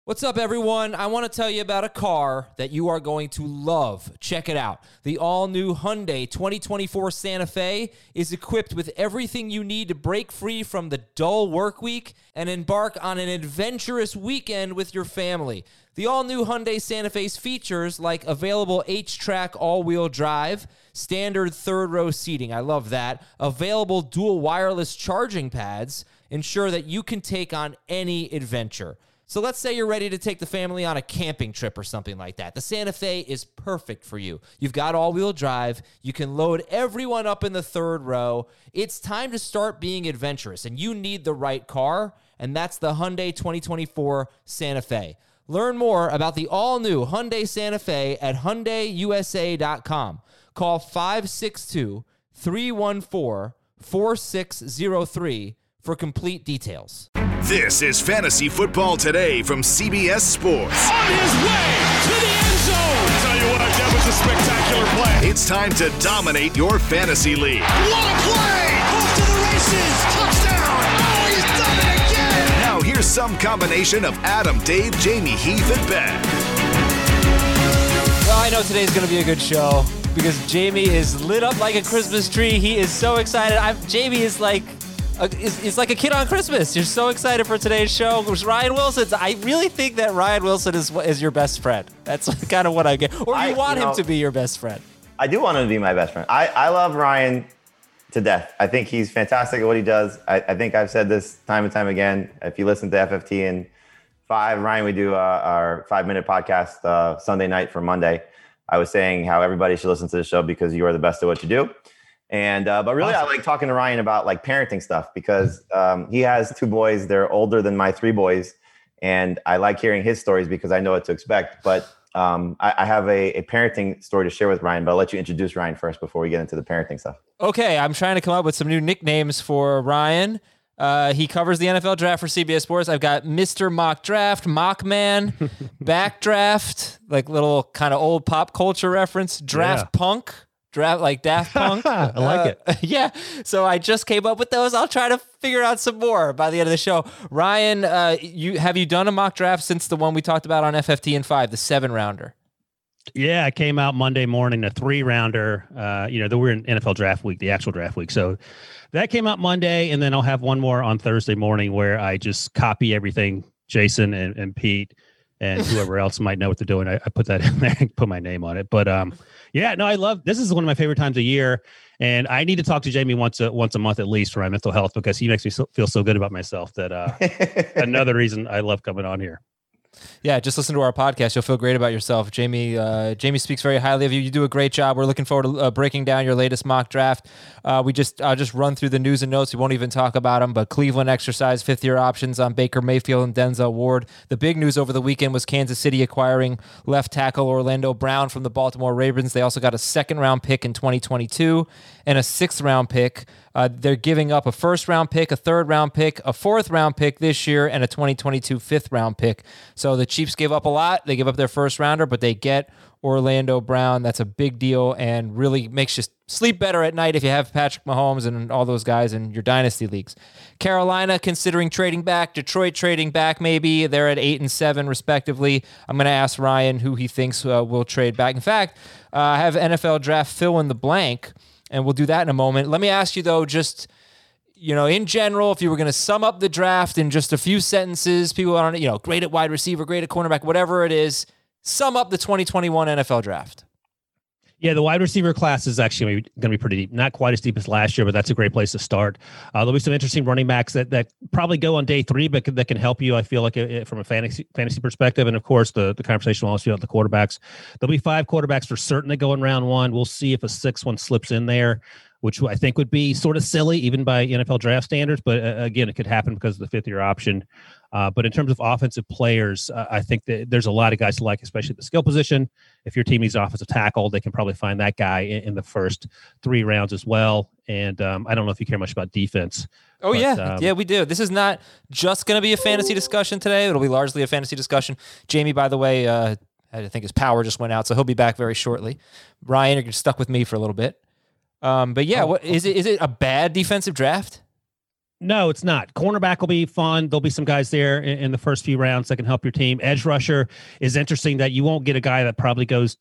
What's up, everyone? I want to tell you about a car that you are going to love. Check it out. The all-new Hyundai 2024 Santa Fe is equipped with everything you need to break free from the dull work week and embark on an adventurous weekend with your family. The all-new Hyundai Santa Fe's features like available H-Track all-wheel drive, standard third-row seating, I love that, available dual wireless charging pads, ensure that you can take on any adventure. So let's say you're ready to take the family on a camping trip or something like that. The Santa Fe is perfect for you. You've got all-wheel drive. You can load everyone up in the third row. It's time to start being adventurous, and you need the right car, and that's the Hyundai 2024 Santa Fe. Learn more about the all-new Hyundai Santa Fe at HyundaiUSA.com. Call 562-314-4603 for complete details. This is Fantasy Football Today from CBS Sports. On his way to the end zone. I'll tell you what, that was a spectacular play. It's time to dominate your fantasy league. What a play! Off to the races. Touchdown. Oh, he's done it again. Now here's some combination of Adam, Dave, Jamie, Heath, and Ben. Well, I know today's going to be a good show because Jamie is lit up like a Christmas tree. He is so excited. Jamie is like... It's like a kid on Christmas. You're so excited for today's show. It was Ryan Wilson. I really think that Ryan Wilson is your best friend. That's kind of what I get. Or you want him to be your best friend. I do want him to be my best friend. I love Ryan to death. I think he's fantastic at what he does. I think I've said this time and time again. If you listen to FFT and 5, Ryan, we do our 5-minute podcast Sunday night for Monday. I was saying how everybody should listen to the show because you are the best at what you do. And but really, awesome. I like talking to Ryan about like parenting stuff because he has 2 boys. They're older than my 3 boys, and I like hearing his stories because I know what to expect. But I have a parenting story to share with Ryan. But I'll let you introduce Ryan first before we get into the parenting stuff. Okay, I'm trying to come up with some new nicknames for Ryan. He covers the NFL draft for CBS Sports. I've got Mr. Mock Draft, Mock Man, Backdraft, like little kind of old pop culture reference, Draft Punk. Draft like Daft Punk. I like it. Yeah. So I just came up with those. I'll try to figure out some more by the end of the show. Ryan, have you done a mock draft since the one we talked about on FFT and 5, the 7-rounder? Yeah, I came out Monday morning, the 3-rounder. We're in NFL draft week, the actual draft week. So that came out Monday, and then I'll have one more on Thursday morning where I just copy everything Jason and Pete and whoever else might know what they're doing. I put that in there and put my name on it. But I love this. Is one of my favorite times of year, and I need to talk to Jamie once a month at least for my mental health because he makes me feel so good about myself that another reason I love coming on here. Yeah, just listen to our podcast. You'll feel great about yourself. Jamie speaks very highly of you. You do a great job. We're looking forward to breaking down your latest mock draft. I'll just run through the news and notes. We won't even talk about them, but Cleveland exercised 5th-year options on Baker Mayfield and Denzel Ward. The big news over the weekend was Kansas City acquiring left tackle Orlando Brown from the Baltimore Ravens. They also got a 2nd-round pick in 2022 and a 6th-round pick. They're giving up a 1st-round pick, a 3rd-round pick, a 4th-round pick this year, and a 2022 5th-round pick. So the Chiefs gave up a lot. They give up their 1st-rounder, but they get Orlando Brown. That's a big deal and really makes you sleep better at night if you have Patrick Mahomes and all those guys in your dynasty leagues. Carolina considering trading back. Detroit trading back maybe. They're at 8 and 7 respectively. I'm going to ask Ryan who he thinks will trade back. In fact, I have NFL draft fill in the blank, and we'll do that in a moment. Let me ask you, though, just, in general, if you were going to sum up the draft in just a few sentences, people aren't, great at wide receiver, great at cornerback, whatever it is, sum up the 2021 NFL draft. Yeah, the wide receiver class is actually going to be pretty deep. Not quite as deep as last year, but that's a great place to start. There'll be some interesting running backs that probably go on day 3, but that can help you, I feel like, from a fantasy perspective. And, of course, the conversation will also be about the quarterbacks. There'll be 5 quarterbacks for certain that go in round 1. We'll see if a 6th one slips in there, which I think would be sort of silly, even by NFL draft standards. But, again, it could happen because of the 5th-year option. But in terms of offensive players, I think that there's a lot of guys to like, especially at the skill position. If your team needs offensive tackle, they can probably find that guy in the first 3 rounds as well. And I don't know if you care much about defense. Oh, but, yeah, we do. This is not just going to be a fantasy discussion today. It'll be largely a fantasy discussion. Jamie, by the way, I think his power just went out, so he'll be back very shortly. Ryan, you're stuck with me for a little bit. But yeah, what is it a bad defensive draft? No, it's not. Cornerback will be fun. There'll be some guys there in the first few rounds that can help your team. Edge rusher is interesting that you won't get a guy that probably goes,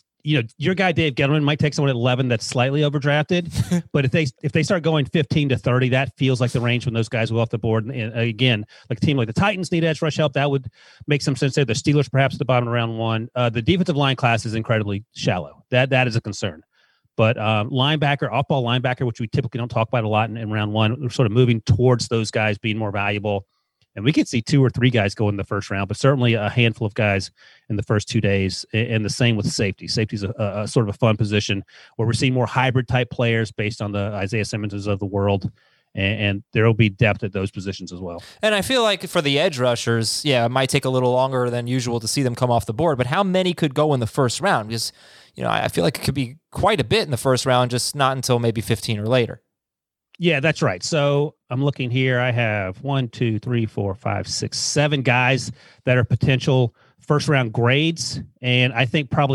your guy Dave Gettleman might take someone at 11 that's slightly overdrafted, but if they start going 15 to 30, that feels like the range when those guys go off the board. And again, like a team like the Titans need edge rush help. That would make some sense there. The Steelers perhaps at the bottom of round one. The defensive line class is incredibly shallow. That is a concern. But linebacker, off-ball linebacker, which we typically don't talk about a lot in round one, we're sort of moving towards those guys being more valuable. And we could see 2 or 3 guys go in the first round, but certainly a handful of guys in the first 2 days. And the same with safety. Safety is a sort of a fun position where we're seeing more hybrid type players based on the Isaiah Simmonses of the world. And there will be depth at those positions as well. And I feel like for the edge rushers, it might take a little longer than usual to see them come off the board. But how many could go in the first round? Because, I feel like it could be quite a bit in the first round, just not until maybe 15 or later. Yeah, that's right. So I'm looking here. I have 1, 2, 3, 4, 5, 6, 7 guys that are potential first round grades. And I think probably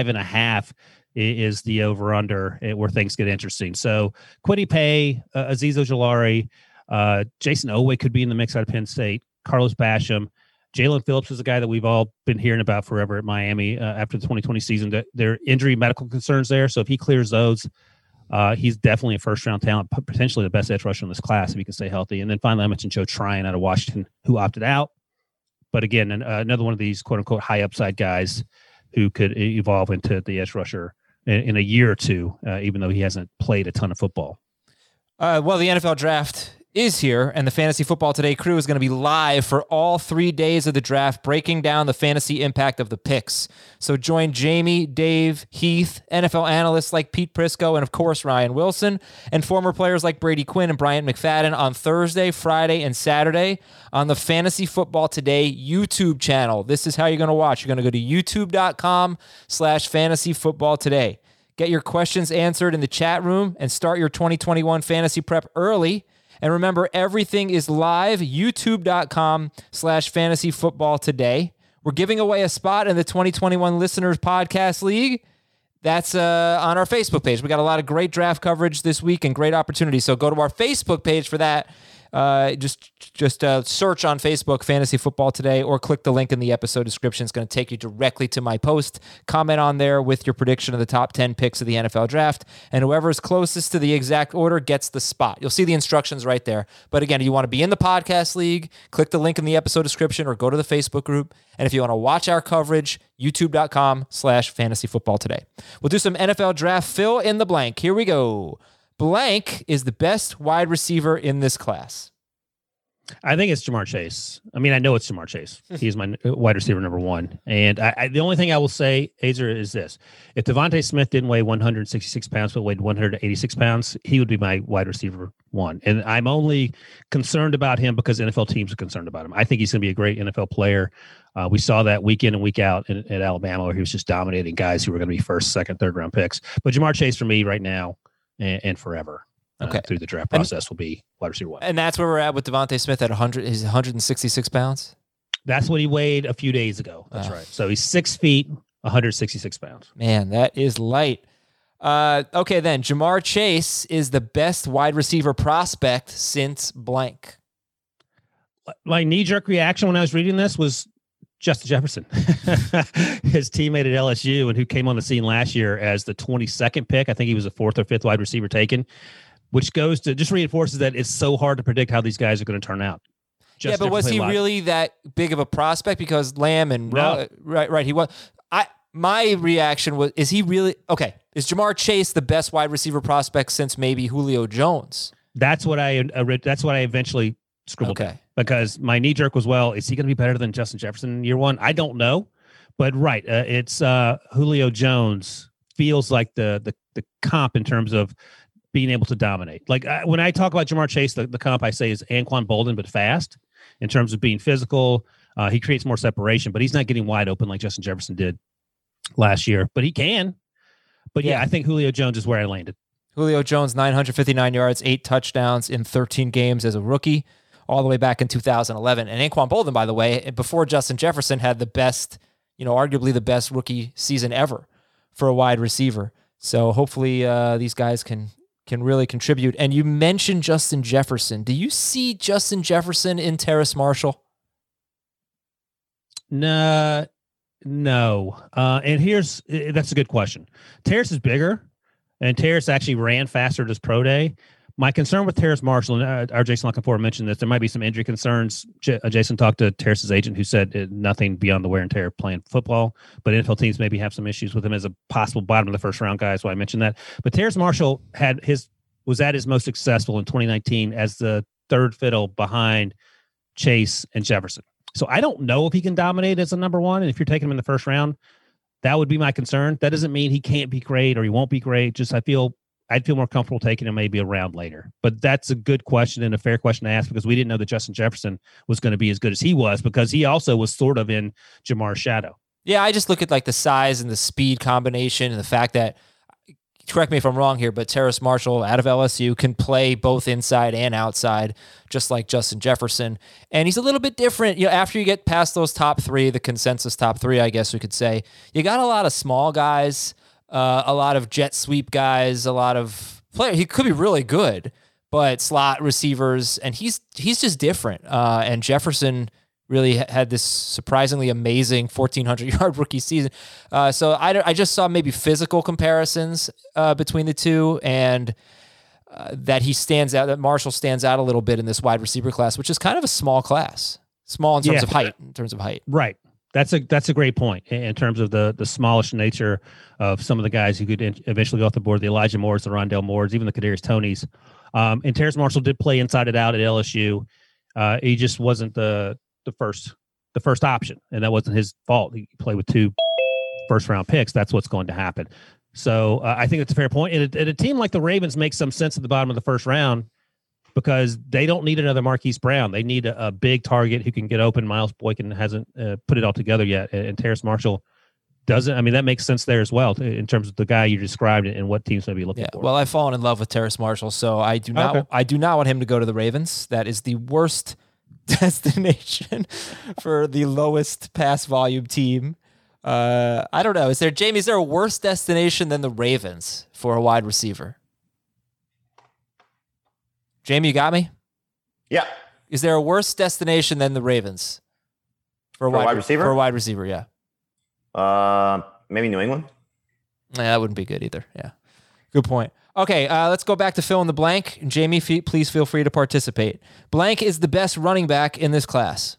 5.5 is the over under where things get interesting. So Kwity Paye, Azeez Ojulari, Jason Oweh could be in the mix out of Penn State, Carlos Basham. Jalen Phillips is a guy that we've all been hearing about forever at Miami after the 2020 season. There are injury medical concerns there. So if he clears those, he's definitely a first-round talent, potentially the best edge rusher in this class if he can stay healthy. And then finally, I mentioned Joe Tryon out of Washington, who opted out. But again, another one of these quote-unquote high-upside guys who could evolve into the edge rusher in a year or two, even though he hasn't played a ton of football. Well, the NFL draft is here, and the Fantasy Football Today crew is going to be live for all 3 days of the draft, breaking down the fantasy impact of the picks. So join Jamie, Dave, Heath, NFL analysts like Pete Prisco, and of course Ryan Wilson, and former players like Brady Quinn and Bryant McFadden on Thursday, Friday, and Saturday on the Fantasy Football Today YouTube channel. This is how you're going to watch. You're going to go to youtube.com/fantasyfootballtoday. Get your questions answered in the chat room and start your 2021 fantasy prep early. And remember, everything is live, youtube.com/fantasyfootballtoday. We're giving away a spot in the 2021 Listeners Podcast League. That's on our Facebook page. We got a lot of great draft coverage this week and great opportunities. So go to our Facebook page for that. Just search on Facebook Fantasy Football Today or click the link in the episode description. It's going to take you directly to my post. Comment on there with your prediction of the top 10 picks of the NFL draft, and whoever is closest to the exact order gets the spot. You'll see the instructions right there. But again, if you want to be in the podcast league, click the link in the episode description or go to the Facebook group. And if you want to watch our coverage, youtube.com/fantasyfootballtoday. We'll do some NFL draft fill in the blank. Here we go. Blank is the best wide receiver in this class. I think it's Ja'Marr Chase. I mean, I know it's Ja'Marr Chase. He's my wide receiver number 1. And the only thing I will say, Azer, is this. If Devontae Smith didn't weigh 166 pounds but weighed 186 pounds, he would be my wide receiver 1. And I'm only concerned about him because NFL teams are concerned about him. I think he's going to be a great NFL player. We saw that week in and week out at Alabama where he was just dominating guys who were going to be first, second, third round picks. But Ja'Marr Chase for me right now and forever. Through the draft process will be wide receiver 1. And that's where we're at with Devontae Smith at 100. He's 166 pounds. That's what he weighed a few days ago. That's right. So he's 6 feet, 166 pounds. Man, that is light. Okay, then Ja'Marr Chase is the best wide receiver prospect since blank. My knee-jerk reaction when I was reading this was Justin Jefferson, his teammate at LSU, and who came on the scene last year as the 22nd pick. I think he was the 4th or 5th wide receiver taken, which goes to just reinforces that it's so hard to predict how these guys are going to turn out. But was he really that big of a prospect? Because Lamb and right, he was. My reaction was: is he really okay? Is Ja'Marr Chase the best wide receiver prospect since maybe Julio Jones? That's what I eventually scribbled. Okay. Because my knee jerk was, well, is he going to be better than Justin Jefferson in year 1? I don't know, but right, it's Julio Jones feels like the comp in terms of being able to dominate. Like when I talk about Ja'Marr Chase, the comp I say is Anquan Boldin, but fast in terms of being physical. He creates more separation, but he's not getting wide open like Justin Jefferson did last year. But he can. But yeah, I think Julio Jones is where I landed. Julio Jones, 959 yards, 8 touchdowns in 13 games as a rookie, all the way back in 2011. And Anquan Boldin, by the way, before Justin Jefferson, had the best, arguably the best rookie season ever for a wide receiver. So hopefully these guys can can really contribute. And you mentioned Justin Jefferson. Do you see Justin Jefferson in Terrace Marshall? No. And that's a good question. Terrace is bigger, and Terrace actually ran faster at his pro day. My concern with Terrace Marshall, and our Jason Lockenford mentioned this, there might be some injury concerns. Jason talked to Terrace's agent, who said nothing beyond the wear and tear of playing football, but NFL teams maybe have some issues with him as a possible bottom of the first round guy. So I mentioned that. But Terrace Marshall was at his most successful in 2019 as the third fiddle behind Chase and Jefferson. So I don't know if he can dominate as a number one. And if you're taking him in the first round, that would be my concern. That doesn't mean he can't be great or he won't be great. Just I'd feel more comfortable taking him maybe a round later. But that's a good question and a fair question to ask, because we didn't know that Justin Jefferson was going to be as good as he was, because he also was sort of in Jamar's shadow. Yeah, I just look at like the size and the speed combination and the fact that, correct me if I'm wrong here, but Terrace Marshall out of LSU can play both inside and outside, just like Justin Jefferson. And he's a little bit different. You know, after you get past those top three, the consensus top three, I guess we could say, you got a lot of small guys, a lot of jet sweep guys, a lot of players. He could be really good, but slot receivers, and he's just different. And Jefferson really had this surprisingly amazing 1,400-yard rookie season. So I just saw maybe physical comparisons between the two, and that he stands out, that Marshall stands out a little bit in this wide receiver class, which is kind of a small class. Small in terms of height. Right. That's a great point in terms of the smallish nature of some of the guys who could eventually go off the board, the Elijah Moores, the Rondale Moores, even the Kadarius Tonys. And Terrace Marshall did play inside and out at LSU. He just wasn't the first option, and that wasn't his fault. He played with 2 first-round picks. That's what's going to happen. So I think that's a fair point. And a team like the Ravens makes some sense at the bottom of the first round, because they don't need another Marquise Brown. They need a big target who can get open. Miles Boykin hasn't put it all together yet, and Terrace Marshall doesn't. I mean, that makes sense there as well in terms of the guy you described and what teams may be looking for. Well, I've fallen in love with Terrace Marshall, so I do not want him to go to the Ravens. That is the worst destination for the lowest pass volume team. I don't know. Is there a worse destination than the Ravens for a wide receiver? Jamie, you got me? Yeah. Is there a worse destination than the Ravens for a wide receiver? For a wide receiver, yeah. Maybe New England. Yeah, that wouldn't be good either. Yeah. Good point. Okay, let's go back to fill in the blank. Jamie, please feel free to participate. Blank is the best running back in this class.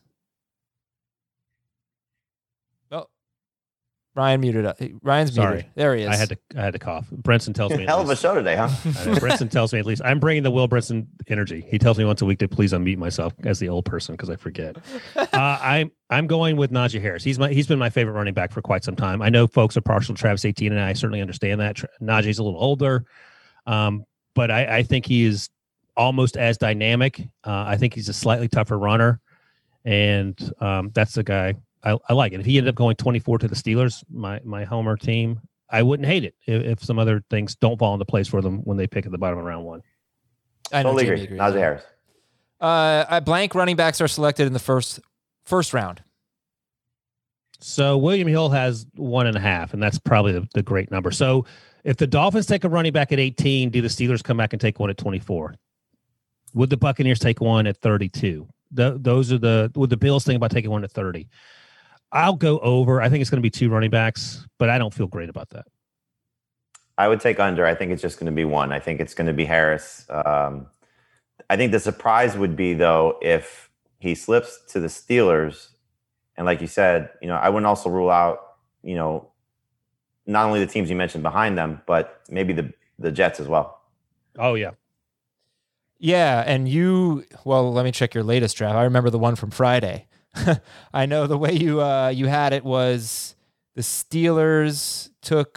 Oh, Ryan's muted. There he is. I had to cough. Brinson tells me. Hell of a show today, huh? Brinson tells me at least. I'm bringing the Will Brinson energy. He tells me once a week to please unmute myself as the old person, because I forget. I'm going with Najee Harris. He's been my favorite running back for quite some time. I know folks are partial to Travis Etienne, and I certainly understand that. Najee's a little older. But I think he is almost as dynamic. I think he's a slightly tougher runner, and that's the guy I like. And if he ended up going 24 to the Steelers, my homer team, I wouldn't hate it if some other things don't fall into place for them when they pick at the bottom of round 1. I totally agree. Najee Harris. Blank running backs are selected in the first round. So William Hill has 1.5, and that's probably the great number. So if the Dolphins take a running back at 18, do the Steelers come back and take one at 24? Would the Buccaneers take one at 32? Would the Bills think about taking one at 30? I'll go over. I think it's going to be 2 running backs, but I don't feel great about that. I would take under. I think it's just going to be 1. I think it's going to be Harris. I think the surprise would be, though, if he slips to the Steelers. And like you said, I wouldn't also rule out, not only the teams you mentioned behind them, but maybe the Jets as well. Oh, yeah. Yeah, and let me check your latest draft. I remember the one from Friday. I know the way you had it was the Steelers took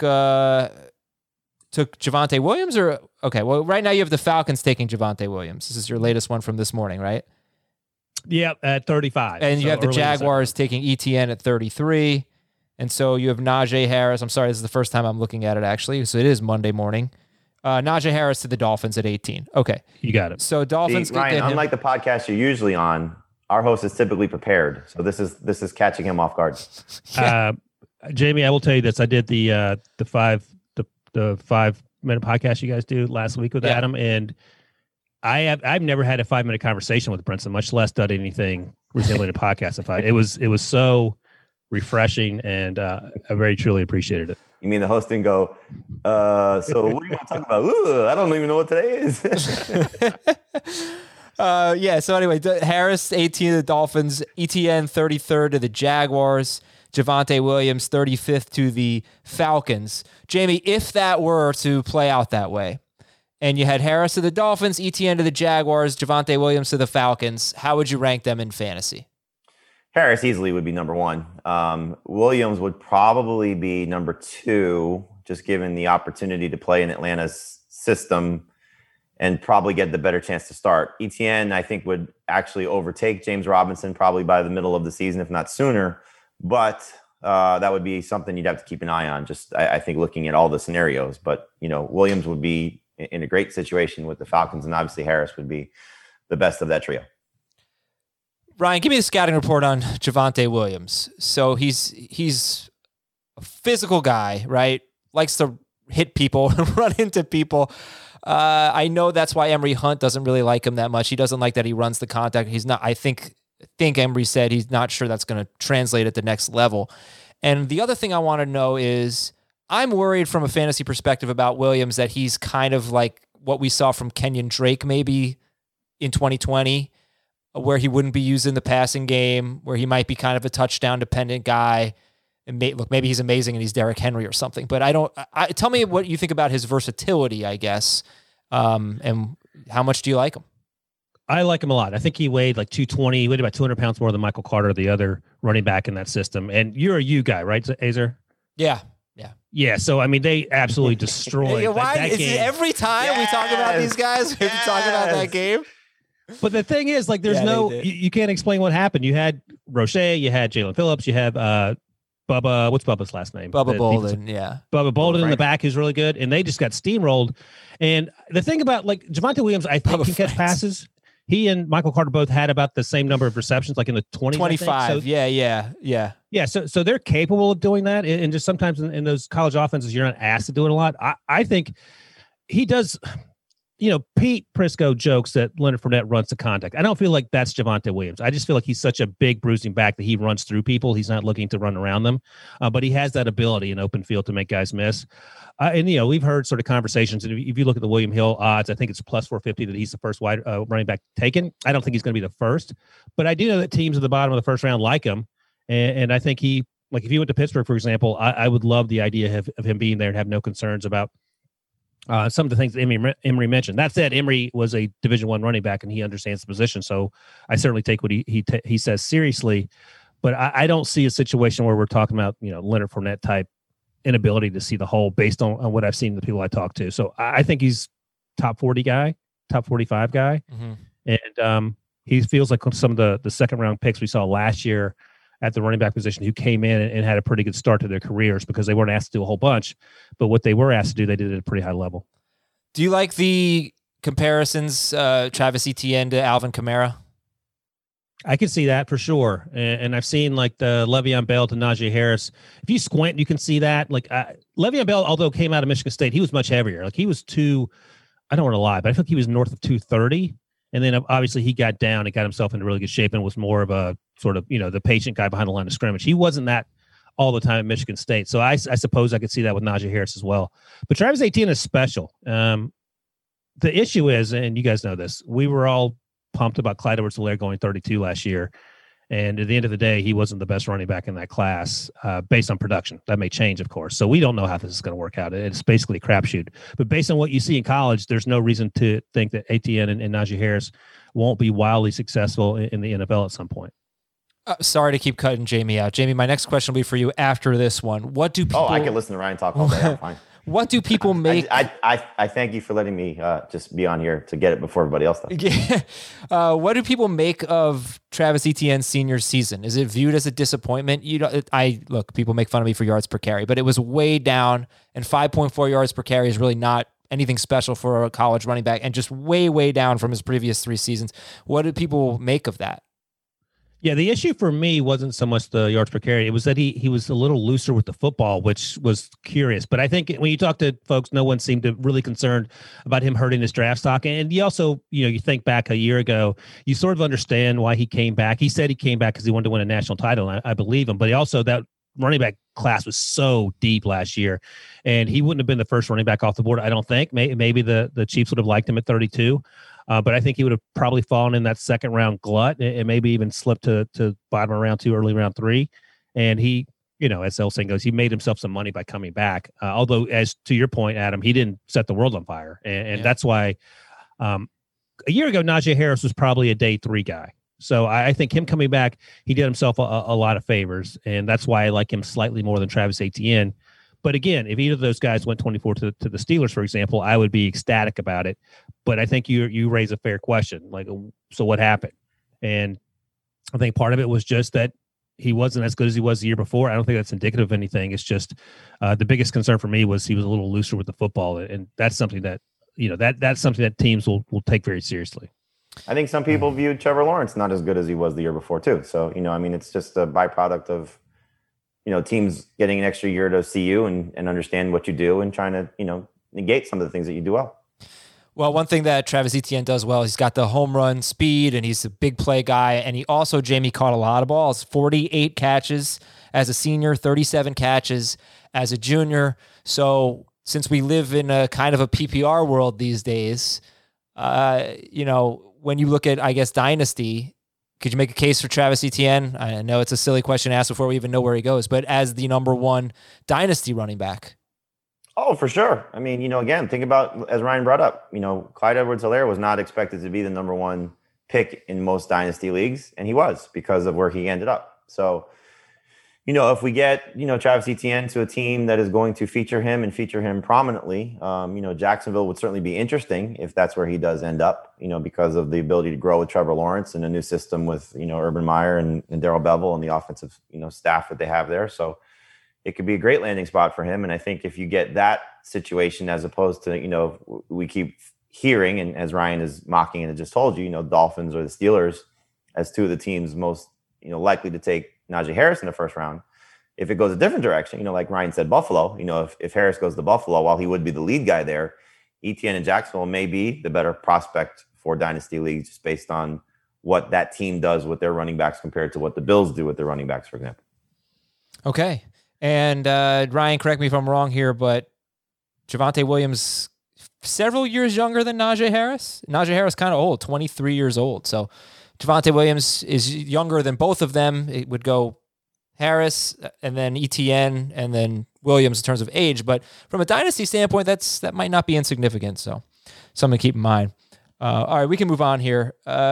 Javonte Williams, or okay. Well, right now you have the Falcons taking Javonte Williams. This is your latest one from this morning, right? Yeah, at 35. And you have the Jaguars taking ETN at 33. And so you have Najee Harris. I'm sorry, this is the first time I'm looking at it, actually. So it is Monday morning. Najee Harris to the Dolphins at 18. Okay. You got it. So Dolphins. See, Ryan, unlike the podcast you're usually on, our host is typically prepared. So this is catching him off guard. Jamie, I will tell you this. I did the five 5-minute podcast you guys do last week with Adam, and I've never had a 5-minute conversation with Brinson, much less done anything resembling a podcast. It was so refreshing, and I very truly appreciated it. You mean the host didn't go, so what are you going to talk about? Ooh, I don't even know what today is. So anyway, Harris, 18 to the Dolphins, ETN, 33rd to the Jaguars, Javonte Williams, 35th to the Falcons. Jamie, if that were to play out that way, and you had Harris to the Dolphins, ETN to the Jaguars, Javonte Williams to the Falcons, how would you rank them in fantasy? Harris easily would be number 1. Williams would probably be number 2, just given the opportunity to play in Atlanta's system and probably get the better chance to start. ETN, I think, would actually overtake James Robinson probably by the middle of the season, if not sooner. But that would be something you'd have to keep an eye on, just I think looking at all the scenarios. But, Williams would be in a great situation with the Falcons, and obviously Harris would be the best of that trio. Ryan, give me the scouting report on Javonte Williams. So he's a physical guy, right? Likes to hit people and run into people. I know that's why Emory Hunt doesn't really like him that much. He doesn't like that he runs the contact. He's not, I think Emory said he's not sure that's going to translate at the next level. And the other thing I want to know is I'm worried from a fantasy perspective about Williams that he's kind of like what we saw from Kenyon Drake maybe in 2020, where he wouldn't be used in the passing game, where he might be kind of a touchdown-dependent guy. And maybe he's amazing and he's Derrick Henry or something. But tell me what you think about his versatility, I guess, and how much do you like him? I like him a lot. I think he weighed like 220. He weighed about 200 pounds more than Michael Carter, the other running back in that system. And you're a U guy, right, Azer? Yeah. Yeah, so, I mean, they absolutely destroyed that game. Every time we talk about these guys, we talk about that game. But the thing is, like, there's you can't explain what happened. You had Roche, you had Jalen Phillips, you have Bubba, what's Bubba's last name? Bubba Bolden, yeah. Bubba Bolden in the back who's really good, and they just got steamrolled. And the thing about, like, Javonte Williams, I think can catch passes. He and Michael Carter both had about the same number of receptions, like in the 20s. 25, so, yeah. Yeah, so they're capable of doing that, and just sometimes in those college offenses, you're not asked to do it a lot. I think he does. Pete Prisco jokes that Leonard Fournette runs to contact. I don't feel like that's Javonte Williams. I just feel like he's such a big bruising back that he runs through people. He's not looking to run around them, but he has that ability in open field to make guys miss. And we've heard sort of conversations. And if you look at the William Hill odds, I think it's plus 450 that he's the first wide running back taken. I don't think he's going to be the first, but I do know that teams at the bottom of the first round like him. And I think if he went to Pittsburgh, for example, I would love the idea of him being there and have no concerns about some of the things that Emory mentioned. That said, Emory was a Division I running back, and he understands the position. So I certainly take what he says seriously. But I don't see a situation where we're talking about Leonard Fournette type inability to see the whole based on what I've seen in the people I talk to. So I think he's top 40 guy, top 45 guy, and he feels like some of the second round picks we saw last year at the running back position who came in and had a pretty good start to their careers because they weren't asked to do a whole bunch, but what they were asked to do, they did at a pretty high level. Do you like the comparisons, Travis Etienne to Alvin Kamara? I can see that for sure. And I've seen like the Le'Veon Bell to Najee Harris. If you squint, you can see that. Like Le'Veon Bell, although came out of Michigan State, he was much heavier. Like he was I don't want to lie, but I think he was north of 230. And then obviously he got down and got himself into really good shape and was more of a sort of, the patient guy behind the line of scrimmage. He wasn't that all the time at Michigan State. So I suppose I could see that with Najee Harris as well. But Travis Etienne is special. The issue is, and you guys know this, we were all pumped about Clyde Edwards-Helaire going 32 last year. And at the end of the day, he wasn't the best running back in that class based on production. That may change, of course. So we don't know how this is going to work out. It's basically a crapshoot. But based on what you see in college, there's no reason to think that Etienne and Najee Harris won't be wildly successful in the NFL at some point. Sorry to keep cutting Jamie out. Jamie, my next question will be for you after this one. What do people... Oh, I can listen to Ryan talk all day. I'm fine. What do people make... I thank you for letting me just be on here to get it before everybody else does. Yeah. What do people make of Travis Etienne's senior season? Is it viewed as a disappointment? Look, people make fun of me for yards per carry, but it was way down, and 5.4 yards per carry is really not anything special for a college running back, and just way, way down from his previous 3 seasons. What do people make of that? Yeah, the issue for me wasn't so much the yards per carry. It was that he was a little looser with the football, which was curious. But I think when you talk to folks, no one seemed to really concerned about him hurting his draft stock. And you also, you think back a year ago, you sort of understand why he came back. He said he came back because he wanted to win a national title, and I believe him. But he also, that running back class was so deep last year, and he wouldn't have been the first running back off the board, I don't think. Maybe the Chiefs would have liked him at 32. But I think he would have probably fallen in that second round glut and maybe even slipped to bottom of round 2, early round 3. And he, as El saying goes, he made himself some money by coming back. Although, as to your point, Adam, he didn't set the world on fire. And that's why a year ago, Najee Harris was probably a day 3 guy. So I think him coming back, he did himself a lot of favors. And that's why I like him slightly more than Travis Etienne. But again, if either of those guys went 24 to the Steelers, for example, I would be ecstatic about it. But I think you raise a fair question. Like, so what happened? And I think part of it was just that he wasn't as good as he was the year before. I don't think that's indicative of anything. It's just the biggest concern for me was he was a little looser with the football. And that's something that, that's something that teams will take very seriously. I think some people viewed Trevor Lawrence not as good as he was the year before too. So, it's just a byproduct of, teams getting an extra year to see you and understand what you do and trying to, negate some of the things that you do well. Well, one thing that Travis Etienne does well, he's got the home run speed and he's a big play guy. And he also, Jamie, caught a lot of balls, 48 catches as a senior, 37 catches as a junior. So since we live in a kind of a PPR world these days, when you look at, I guess, Dynasty, could you make a case for Travis Etienne? I know it's a silly question to ask before we even know where he goes, but as the number 1 Dynasty running back. Oh, for sure. I mean, again, think about, as Ryan brought up, Clyde Edwards-Helaire was not expected to be the number 1 pick in most Dynasty leagues, and he was because of where he ended up. So, if we get, Travis Etienne to a team that is going to feature him and feature him prominently, Jacksonville would certainly be interesting if that's where he does end up, because of the ability to grow with Trevor Lawrence and a new system with, Urban Meyer and Darrell Bevell and the offensive, staff that they have there. So it could be a great landing spot for him. And I think if you get that situation, as opposed to, we keep hearing, and as Ryan is mocking and just told you, Dolphins or the Steelers as 2 of the teams most, likely to take Najee Harris in the first round. If it goes a different direction, like Ryan said, Buffalo, if Harris goes to Buffalo, while he would be the lead guy there, Etienne and Jacksonville may be the better prospect for Dynasty leagues, just based on what that team does with their running backs compared to what the Bills do with their running backs, for example. Okay. And Ryan, correct me if I'm wrong here, but Javonte Williams, several years younger than Najee Harris. Najee Harris kind of old, 23 years old. So Javonte Williams is younger than both of them. It would go Harris and then Etienne and then Williams in terms of age. But from a dynasty standpoint, that might not be insignificant. So something to keep in mind. All right, we can move on here.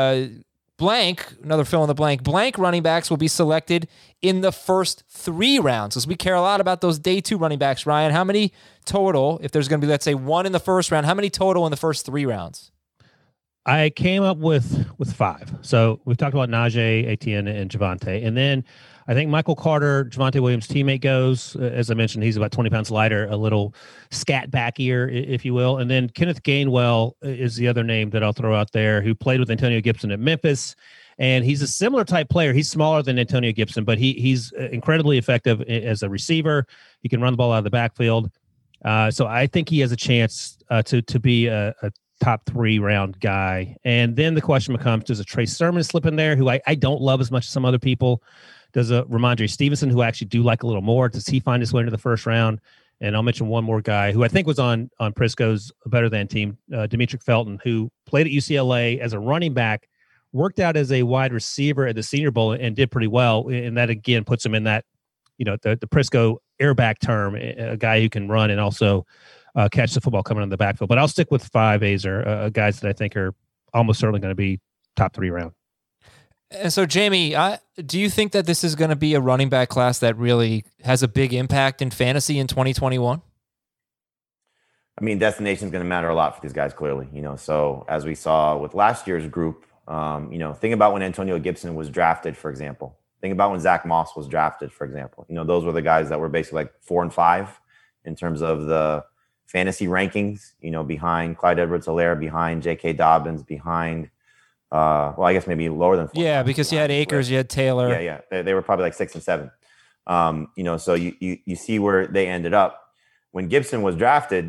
Blank, another fill in the blank. Blank running backs will be selected in the first 3 rounds. Because we care a lot about those day 2 running backs. Ryan, how many total, if there's going to be, let's say, 1 in the first round, how many total in the first 3 rounds? I came up with 5. So we've talked about Najee, Etienne, and Javonte. And then I think Michael Carter, Javonte Williams' teammate, goes. As I mentioned, he's about 20 pounds lighter, a little scat backier, if you will. And then Kenneth Gainwell is the other name that I'll throw out there, who played with Antonio Gibson at Memphis. And he's a similar type player. He's smaller than Antonio Gibson, but he's incredibly effective as a receiver. He can run the ball out of the backfield. So I think he has a chance to be a top 3 round guy. And then the question becomes, does a Trey Sermon slip in there, who I don't love as much as some other people? Does a Ramondre Stevenson, who I actually do like a little more, does he find his way into the first round? And I'll mention one more guy who I think was on Prisco's Better Than team, Demetric Felton, who played at UCLA as a running back, worked out as a wide receiver at the Senior Bowl and did pretty well. And that, again, puts him in that, the Prisco airback term, a guy who can run and also catch the football coming on the backfield. But I'll stick with 5 Azer, guys that I think are almost certainly going to be top 3 round. And so, Jamie, do you think that this is going to be a running back class that really has a big impact in fantasy in 2021? I mean, destination is going to matter a lot for these guys, clearly. So as we saw with last year's group, think about when Antonio Gibson was drafted, for example. Think about when Zach Moss was drafted, for example. Those were the guys that were basically like 4 and 5 in terms of the fantasy rankings, behind Clyde Edwards-Helaire, behind J.K. Dobbins, behind Well, I guess maybe lower than 4. Yeah, because you had Akers, you had Taylor. Yeah. They were probably like 6 and 7. So you see where they ended up. When Gibson was drafted,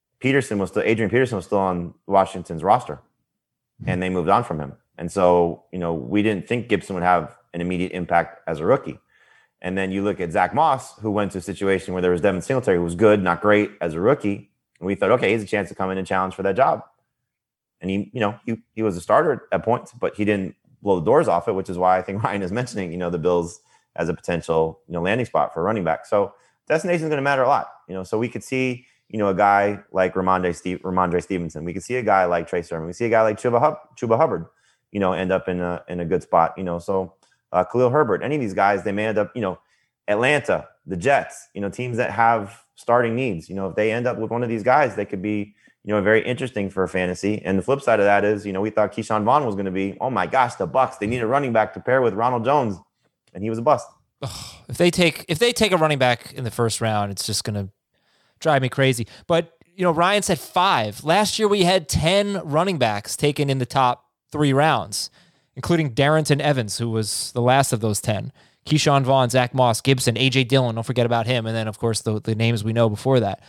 Adrian Peterson was still on Washington's roster, and they moved on from him. And so, we didn't think Gibson would have an immediate impact as a rookie. And then you look at Zach Moss, who went to a situation where there was Devin Singletary, who was good, not great as a rookie. And we thought, okay, he's a chance to come in and challenge for that job. And he was a starter at points, but he didn't blow the doors off it, which is why I think Ryan is mentioning, the Bills as a potential, landing spot for running back. So destination is going to matter a lot, so we could see, a guy like Ramondre Stevenson. We could see a guy like Trey Sermon. We see a guy like Chuba Hubbard, end up in a good spot, so Khalil Herbert, any of these guys, they may end up, Atlanta, the Jets, teams that have starting needs, if they end up with one of these guys, they could be, very interesting for fantasy. And the flip side of that is, we thought Keyshawn Vaughn was going to be, oh my gosh, the Bucs, they need a running back to pair with Ronald Jones. And he was a bust. If they take a running back in the first round, it's just going to drive me crazy. But, Ryan said 5. Last year we had 10 running backs taken in the top 3 rounds, including Darrington Evans, who was the last of those 10. Keyshawn Vaughn, Zach Moss, Gibson, A.J. Dillon, don't forget about him. And then, of course, the names we know before that.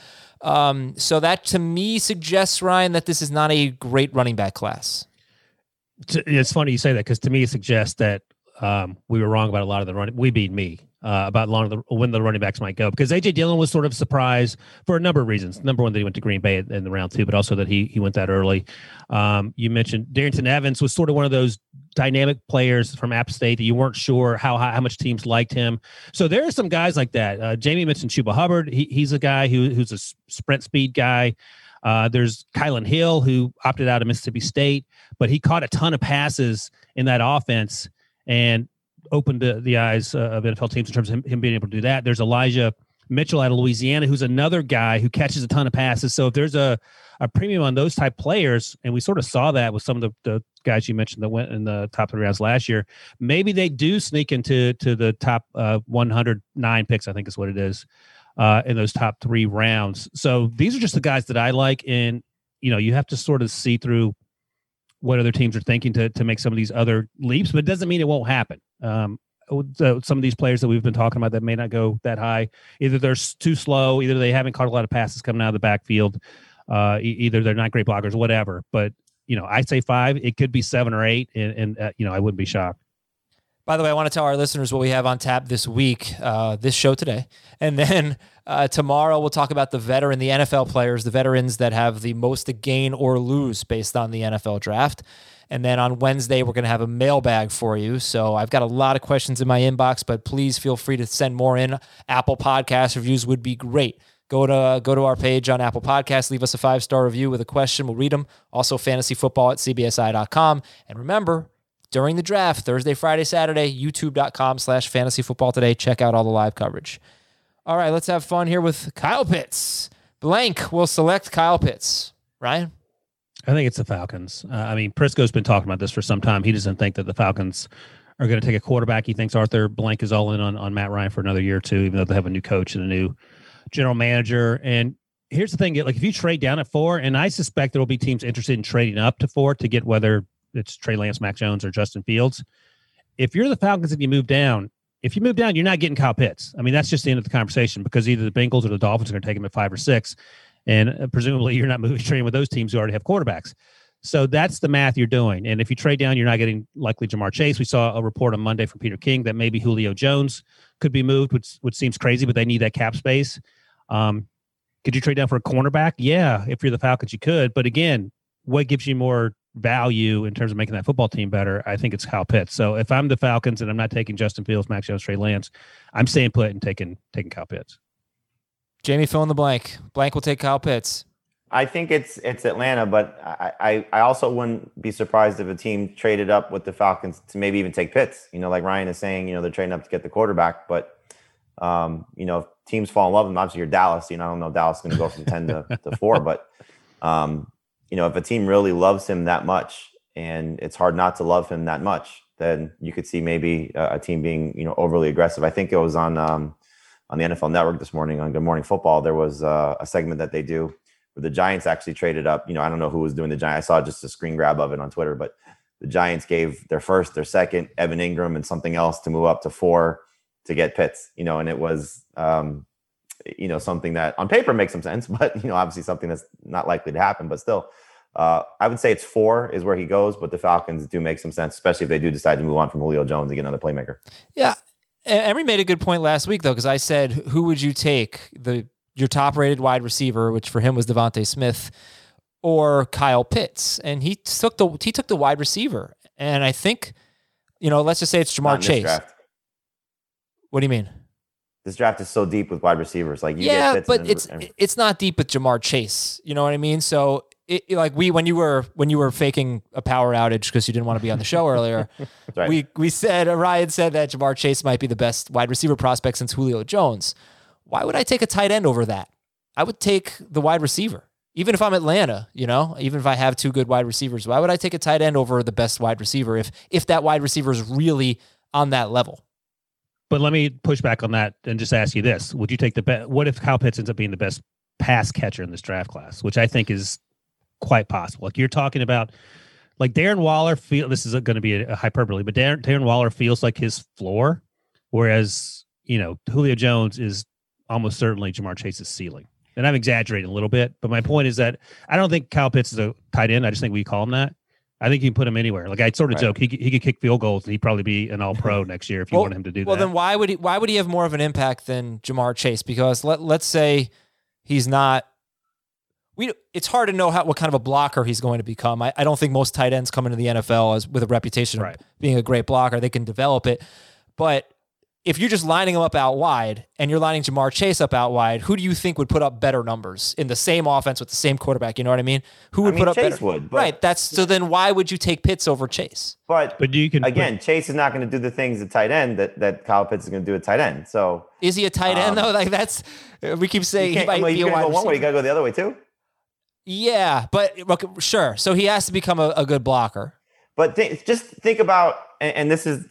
So that, to me, suggests, Ryan, that this is not a great running back class. It's funny you say that, because to me it suggests that we were wrong about a lot of the running. We beat me about a lot of when the running backs might go, because A.J. Dillon was sort of a surprise for a number of reasons. Number one, that he went to Green Bay in the round 2, but also that he went that early. You mentioned Darrington Evans was sort of one of those dynamic players from App State that you weren't sure how much teams liked him. So there are some guys like that. Jamie mentioned Chuba Hubbard. He's a guy who's a sprint speed guy. There's Kylan Hill, who opted out of Mississippi State, but he caught a ton of passes in that offense and opened the eyes of NFL teams in terms of him being able to do that. There's Elijah Mitchell out of Louisiana, who's another guy who catches a ton of passes. So if there's a premium on those type players, and we sort of saw that with some of the guys you mentioned that went in the top 3 rounds last year, maybe they do sneak into the top 109 picks, I think is what it is, in those top 3 rounds. So these are just the guys that I like. And, you have to sort of see through what other teams are thinking to make some of these other leaps, but it doesn't mean it won't happen. Some of these players that we've been talking about that may not go that high, either they're too slow, either they haven't caught a lot of passes coming out of the backfield, either they're not great blockers, whatever. But, I say 5, it could be 7 or 8, and I wouldn't be shocked. By the way, I want to tell our listeners what we have on tap this week, this show today. And then tomorrow we'll talk about the NFL players, the veterans that have the most to gain or lose based on the NFL draft. And then on Wednesday, we're going to have a mailbag for you. So I've got a lot of questions in my inbox, but please feel free to send more in. Apple Podcast reviews would be great. Go to our page on Apple Podcasts, leave us a 5-star review with a question. We'll read them. Also, fantasyfootball@cbsi.com. And remember, during the draft, Thursday, Friday, Saturday, youtube.com/fantasyfootballtoday. Check out all the live coverage. All right, let's have fun here with Kyle Pitts. Blank will select Kyle Pitts. Ryan? I think it's the Falcons. Prisco's been talking about this for some time. He doesn't think that the Falcons are going to take a quarterback. He thinks Arthur Blank is all in on Matt Ryan for another year or two, even though they have a new coach and a new general manager. And here's the thing, like if you trade down at 4, and I suspect there will be teams interested in trading up to 4 to get whether it's Trey Lance, Mac Jones, or Justin Fields. If you're the Falcons and you move down, you're not getting Kyle Pitts. That's just the end of the conversation, because either the Bengals or the Dolphins are going to take him at 5 or 6. And presumably you're not trading with those teams who already have quarterbacks. So that's the math you're doing. And if you trade down, you're not getting likely Jamar Chase. We saw a report on Monday from Peter King that maybe Julio Jones could be moved, which seems crazy, but they need that cap space. Could you trade down for a cornerback? Yeah, if you're the Falcons, you could. But again, what gives you more value in terms of making that football team better? I think it's Kyle Pitts. So if I'm the Falcons and I'm not taking Justin Fields, Mac Jones, Trey Lance, I'm staying put and taking Kyle Pitts. Jamie, fill in the blank. Blank will take Kyle Pitts. I think it's Atlanta, but I also wouldn't be surprised if a team traded up with the Falcons to maybe even take Pitts. Like Ryan is saying, they're trading up to get the quarterback, but if teams fall in love with him, obviously you're Dallas. I don't know if Dallas is going to go from 10 to 4, but if a team really loves him that much, and it's hard not to love him that much, then you could see maybe a team being overly aggressive. I think it was on the NFL Network this morning on Good Morning Football. There was a segment that they do where the Giants actually traded up. I don't know who was doing the Giants. I saw just a screen grab of it on Twitter, but the Giants gave their first, their second, Evan Ingram, and something else to move up to 4 to get Pitts, and it was, something that on paper makes some sense, but, obviously something that's not likely to happen, but still, I would say it's 4 is where he goes, but the Falcons do make some sense, especially if they do decide to move on from Julio Jones and get another playmaker. Yeah. Emery made a good point last week, though, because I said, who would you take, your top-rated wide receiver, which for him was Devontae Smith, or Kyle Pitts? And he took the wide receiver. And I think, let's just say it's Jamar Chase. Draft. What do you mean? This draft is so deep with wide receivers. Like, yeah, get Pitts, but it's not deep with Jamar Chase. You know what I mean? So, when you were faking a power outage because you didn't want to be on the show earlier, right. we said, Ryan said that Jamar Chase might be the best wide receiver prospect since Julio Jones. Why would I take a tight end over that? I would take the wide receiver. Even if I'm Atlanta, even if I have 2 good wide receivers, why would I take a tight end over the best wide receiver if that wide receiver is really on that level? But let me push back on that and just ask you this. Would you take what if Kyle Pitts ends up being the best pass catcher in this draft class, which I think is quite possible? Like, you're talking about, like, Darren Waller, this is going to be a hyperbole, but Darren Waller feels like his floor, whereas, Julio Jones is almost certainly Jamar Chase's ceiling. And I'm exaggerating a little bit, but my point is that I don't think Kyle Pitts is a tight end. I just think we call him that. I think you can put him anywhere. Like, I sort of joke, he could kick field goals and he'd probably be an all-pro next year if you want him to do that. Well, then why would he have more of an impact than Jamar Chase? Because let's say he's not. It's hard to know what kind of a blocker he's going to become. I don't think most tight ends come into the NFL with a reputation of being a great blocker. They can develop it, but if you're just lining him up out wide and you're lining Jamar Chase up out wide, who do you think would put up better numbers in the same offense with the same quarterback? You know what I mean? Who would put up Chase better? Would, right. So then why would you take Pitts over Chase? But you can Chase is not going to do the things at tight end that Kyle Pitts is going to do at tight end. So is he a tight end though? Like, we keep saying he might be a wide receiver. One way, you got to go the other way too. Yeah, but sure. So he has to become a good blocker. But just think about, and this is,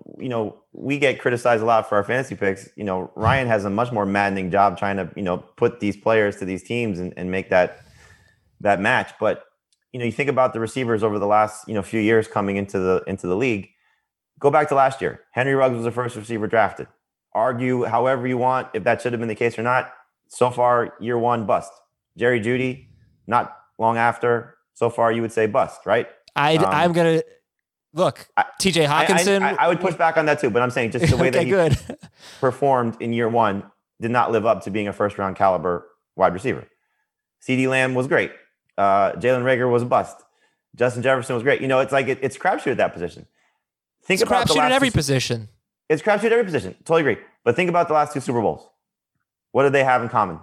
we get criticized a lot for our fantasy picks. Ryan has a much more maddening job trying to, put these players to these teams and make that match. But, you think about the receivers over the last, few years coming into the league. Go back to last year. Henry Ruggs was the first receiver drafted. Argue however you want if that should have been the case or not. So far, year 1, bust. Jerry Jeudy, not long after. So far, you would say bust, right? I'm going to look, TJ Hawkinson. I would push back on that too, but I'm saying just the way that he performed in year 1 did not live up to being a first-round caliber wide receiver. CeeDee Lamb was great. Jalen Reagor was a bust. Justin Jefferson was great. It's like it's crapshoot at that position. It's crapshoot at every position. It's crapshoot at every position. Totally agree. But think about the last 2 Super Bowls. What did they have in common?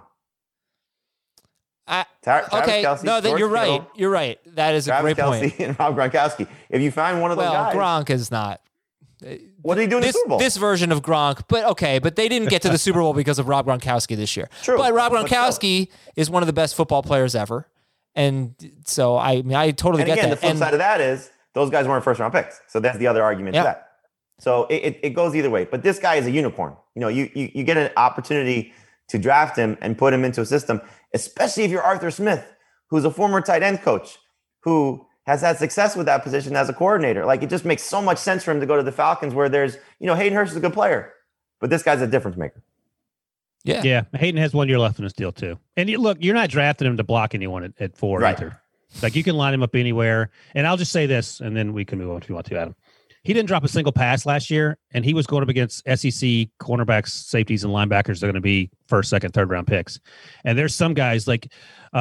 Okay, Kelce, no, you're right. Kittle, you're right. That is a great point. And Rob Gronkowski. If you find one of those guys, Gronk is not. What did he do in the Super Bowl? This version of Gronk, but they didn't get to the Super Bowl because of Rob Gronkowski this year. True, but Rob Gronkowski is one of the best football players ever, and so I totally get that. The flip side of that is those guys weren't first round picks, so that's the other argument to that. So it goes either way. But this guy is a unicorn. You get an opportunity to draft him and put him into a system, especially if you're Arthur Smith, who's a former tight end coach, who has had success with that position as a coordinator. Like, it just makes so much sense for him to go to the Falcons where there's, Hayden Hurst is a good player, but this guy's a difference maker. Yeah. Yeah. Hayden has 1 year left in his deal too. And you're not drafting him to block anyone at 4 either. Like, you can line him up anywhere. And I'll just say this, and then we can move on if you want to, Adam. He didn't drop a single pass last year, and he was going up against SEC cornerbacks, safeties, and linebackers that are going to be first, second, third round picks. And there's some guys like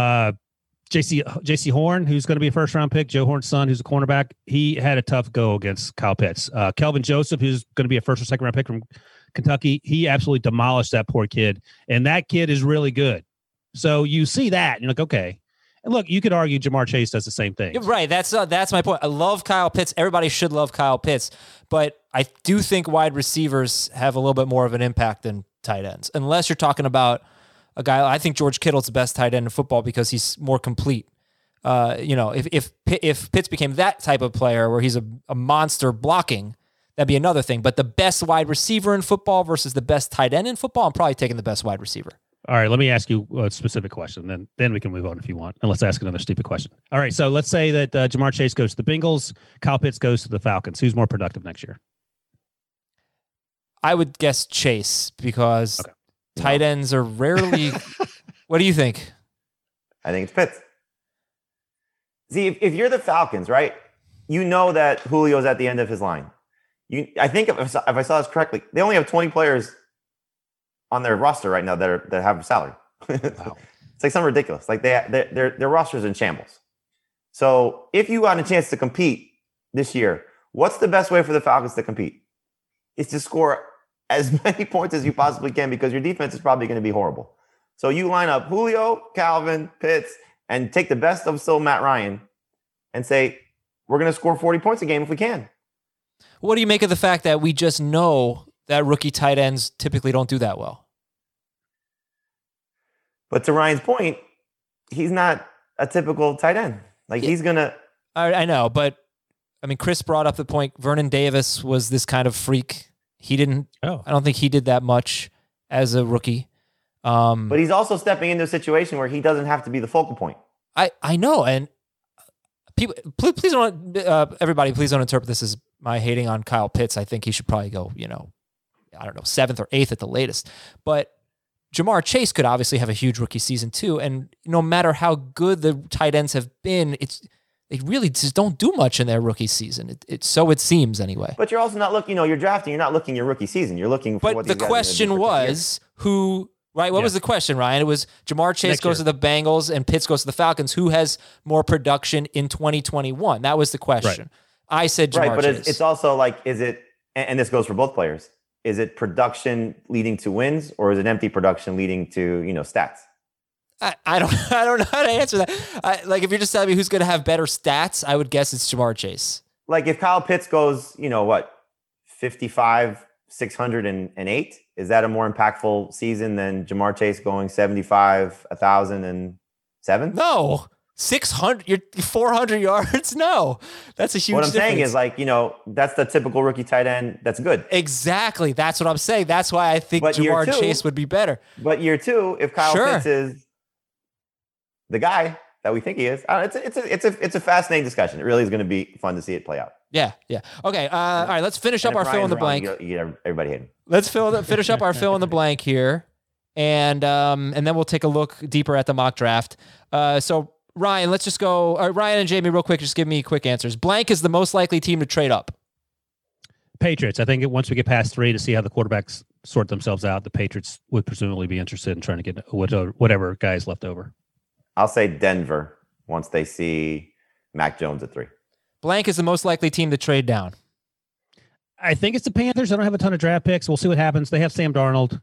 J.C. Horn, who's going to be a first round pick, Joe Horn's son, who's a cornerback. He had a tough go against Kyle Pitts. Kelvin Joseph, who's going to be a first or second round pick from Kentucky, he absolutely demolished that poor kid. And that kid is really good. So you see that, and you're like, okay. And look, you could argue Jamar Chase does the same thing. Right. That's my point. I love Kyle Pitts. Everybody should love Kyle Pitts, but I do think wide receivers have a little bit more of an impact than tight ends, unless you're talking about a guy. I think George Kittle's the best tight end in football because he's more complete. If Pitts became that type of player where he's a monster blocking, that'd be another thing. But the best wide receiver in football versus the best tight end in football, I'm probably taking the best wide receiver. All right, let me ask you a specific question. Then we can move on if you want. And let's ask another stupid question. All right, so let's say that Ja'Marr Chase goes to the Bengals, Kyle Pitts goes to the Falcons. Who's more productive next year? I would guess Chase because tight ends are rarely. What do you think? I think it's Pitts. See, if you're the Falcons, right, you know that Julio's at the end of his line. I think if I saw this correctly, they only have 20 players on their roster right now that have a salary. Wow. It's like something ridiculous. Like their roster's in shambles. So if you got a chance to compete this year, what's the best way for the Falcons to compete? Is to score as many points as you possibly can because your defense is probably going to be horrible. So you line up Julio, Calvin, Pitts, and take the best of still Matt Ryan and say, we're going to score 40 points a game if we can. What do you make of the fact that we just know that rookie tight ends typically don't do that well? But to Ryan's point, he's not a typical tight end. Like he's going to... I know, but I mean, Chris brought up the point. Vernon Davis was this kind of freak. He didn't... I don't think he did that much as a rookie. But he's also stepping into a situation where he doesn't have to be the focal point. I know, and people, please don't, everybody, please don't interpret this as my hating on Kyle Pitts. I think he should probably go, I don't know, 7th or 8th at the latest. But Ja'Marr Chase could obviously have a huge rookie season too, and no matter how good the tight ends have been, they really just don't do much in their rookie season. So it seems anyway. But you're also not looking, you're drafting, you're not looking your rookie season. You're looking for what these guys are gonna do. But the question was who. Right? What was the question, Ryan? It was Ja'Marr Chase goes to the Bengals and Pitts goes to the Falcons. Who has more production in 2021? That was the question. Right. I said Ja'Marr Chase. But it's also like, is it, and this goes for both players, is it production leading to wins or is it empty production leading to, stats? I don't know how to answer that. Like, if you're just telling me who's going to have better stats, I would guess it's Ja'Marr Chase. Like, if Kyle Pitts goes, 55, 608, is that a more impactful season than Ja'Marr Chase going 75, 1,007? No. 600, you're 400 yards? No. That's a huge What I'm difference. saying is that's the typical rookie tight end that's good. Exactly. That's what I'm saying. That's why I think Ja'Marr Chase would be better. But year 2, if Kyle Pitts is the guy that we think he is, it's a fascinating discussion. It really is going to be fun to see it play out. Yeah. Okay. All right. Let's finish up our fill in the blank. Everybody hate him. Let's finish up our fill in the blank here, and then we'll take a look deeper at the mock draft. So Ryan, let's just go. Ryan and Jamie, real quick, just give me quick answers. Blank is the most likely team to trade up. Patriots. I think once we get past 3 to see how the quarterbacks sort themselves out, the Patriots would presumably be interested in trying to get whatever guys left over. I'll say Denver once they see Mac Jones at 3. Blank is the most likely team to trade down. I think it's the Panthers. I don't have a ton of draft picks. We'll see what happens. They have Sam Darnold.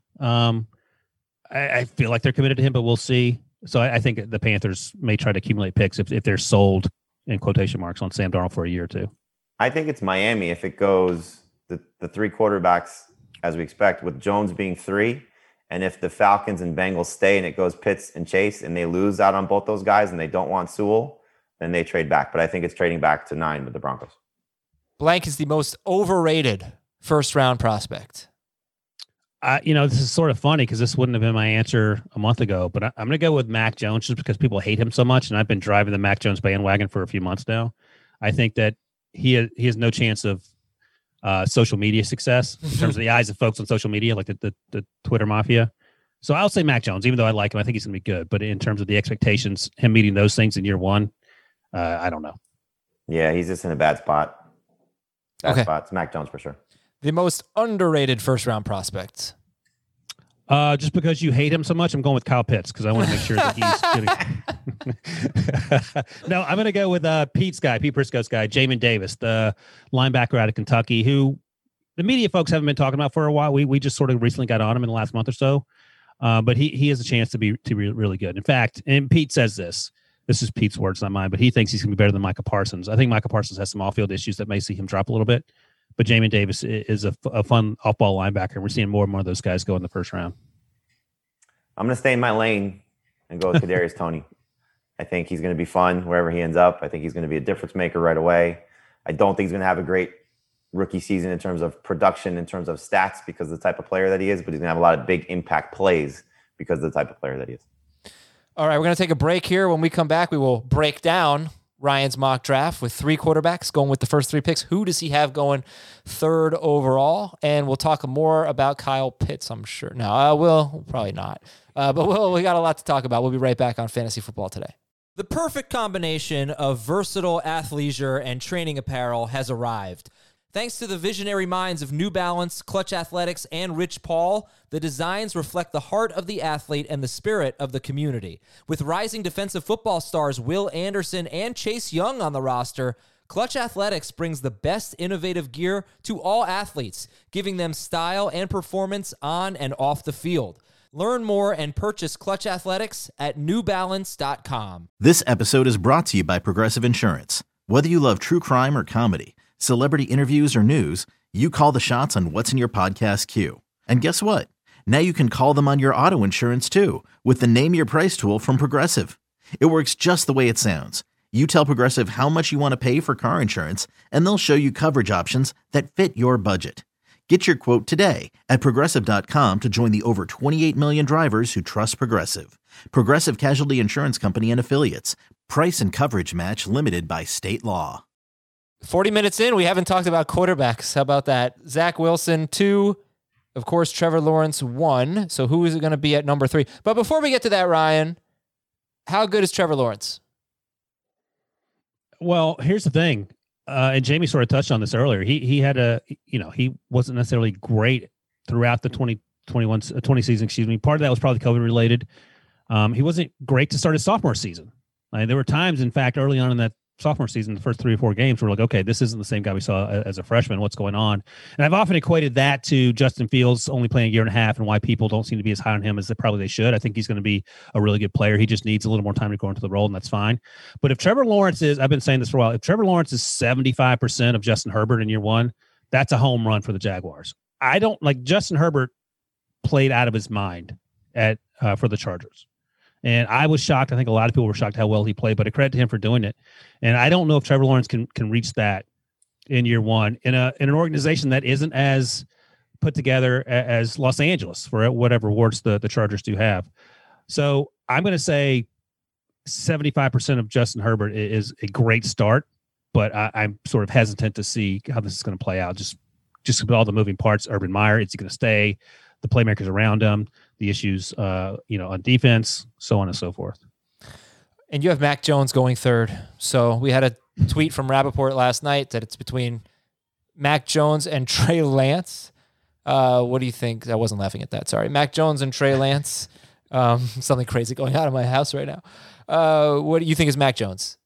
I feel like they're committed to him, but we'll see. So I think the Panthers may try to accumulate picks if they're sold, in quotation marks, on Sam Darnold for a year or 2. I think it's Miami if it goes the 3 quarterbacks as we expect, with Jones being 3. And if the Falcons and Bengals stay and it goes Pitts and Chase and they lose out on both those guys and they don't want Sewell, then they trade back. But I think it's trading back to 9 with the Broncos. Blank is the most overrated first-round prospect. This is sort of funny because this wouldn't have been my answer a month ago, but I'm going to go with Mac Jones just because people hate him so much, and I've been driving the Mac Jones bandwagon for a few months now. I think that he has no chance of social media success in terms of the eyes of folks on social media, like the Twitter mafia. So I'll say Mac Jones, even though I like him. I think he's going to be good. But in terms of the expectations, him meeting those things in year 1, I don't know. Yeah, he's just in a bad spot. Spot. It's Mac Jones for sure. The most underrated first-round prospect. Just because you hate him so much, I'm going with Kyle Pitts because I want to make sure that he's good. No, I'm going to go with Pete Prisco's guy, Jamin Davis, the linebacker out of Kentucky, who the media folks haven't been talking about for a while. We just sort of recently got on him in the last month or so, but he has a chance to be really good. In fact, and Pete says this is Pete's words, not mine, but he thinks he's going to be better than Micah Parsons. I think Micah Parsons has some off-field issues that may see him drop a little bit. But Jamin Davis is a fun off-ball linebacker. We're seeing more and more of those guys go in the first round. I'm going to stay in my lane and go with Kadarius Toney. I think he's going to be fun wherever he ends up. I think he's going to be a difference maker right away. I don't think he's going to have a great rookie season in terms of production, in terms of stats, because of the type of player that he is, but he's going to have a lot of big impact plays because of the type of player that he is. All right, we're going to take a break here. When we come back, we will break down Ryan's mock draft with 3 quarterbacks going with the first 3 picks. Who does he have going 3rd overall? And we'll talk more about Kyle Pitts, I'm sure. No, we'll probably not. But we got a lot to talk about. We'll be right back on Fantasy Football Today. The perfect combination of versatile athleisure and training apparel has arrived. Thanks to the visionary minds of New Balance, Clutch Athletics, and Rich Paul, the designs reflect the heart of the athlete and the spirit of the community. With rising defensive football stars Will Anderson and Chase Young on the roster, Clutch Athletics brings the best innovative gear to all athletes, giving them style and performance on and off the field. Learn more and purchase Clutch Athletics at newbalance.com. This episode is brought to you by Progressive Insurance. Whether you love true crime or comedy, celebrity interviews or news, you call the shots on what's in your podcast queue. And guess what? Now you can call them on your auto insurance too with the Name Your Price tool from Progressive. It works just the way it sounds. You tell Progressive how much you want to pay for car insurance, and they'll show you coverage options that fit your budget. Get your quote today at Progressive.com to join the over 28 million drivers who trust Progressive. Progressive Casualty Insurance Company and Affiliates. Price and coverage match limited by state law. 40 minutes in, we haven't talked about quarterbacks. How about that? Zach Wilson, 2. Of course, Trevor Lawrence, 1. So who is it going to be at number 3? But before we get to that, Ryan, how good is Trevor Lawrence? Well, here's the thing. And Jamie sort of touched on this earlier. He had he wasn't necessarily great throughout the 20 season, Part of that was probably COVID related. He wasn't great to start his sophomore season. There were times, in fact, early on in that sophomore season, the first 3 or 4 games, we're like, okay, this isn't the same guy we saw as a freshman. What's going on? And I've often equated that to Justin Fields only playing a year and a half and why people don't seem to be as high on him as they should. I think he's going to be a really good player. He just needs a little more time to grow into the role, and that's fine. But if Trevor Lawrence is, I've been saying this for a while, if Trevor Lawrence is 75% of Justin Herbert in year 1, that's a home run for the Jaguars. I don't like Justin Herbert played out of his mind for the Chargers. And I was shocked. I think a lot of people were shocked how well he played, but I credit to him for doing it. And I don't know if Trevor Lawrence can reach that in year 1 in an organization that isn't as put together as Los Angeles for whatever awards the Chargers do have. So I'm going to say 75% of Justin Herbert is a great start, but I'm sort of hesitant to see how this is going to play out. Just with all the moving parts, Urban Meyer, is he going to stay? The playmakers around him, the issues, on defense, so on and so forth. And you have Mac Jones going 3rd. So we had a tweet from Rappaport last night that it's between Mac Jones and Trey Lance. What do you think? I wasn't laughing at that. Sorry. Mac Jones and Trey Lance. Something crazy going on in my house right now. What do you think is Mac Jones?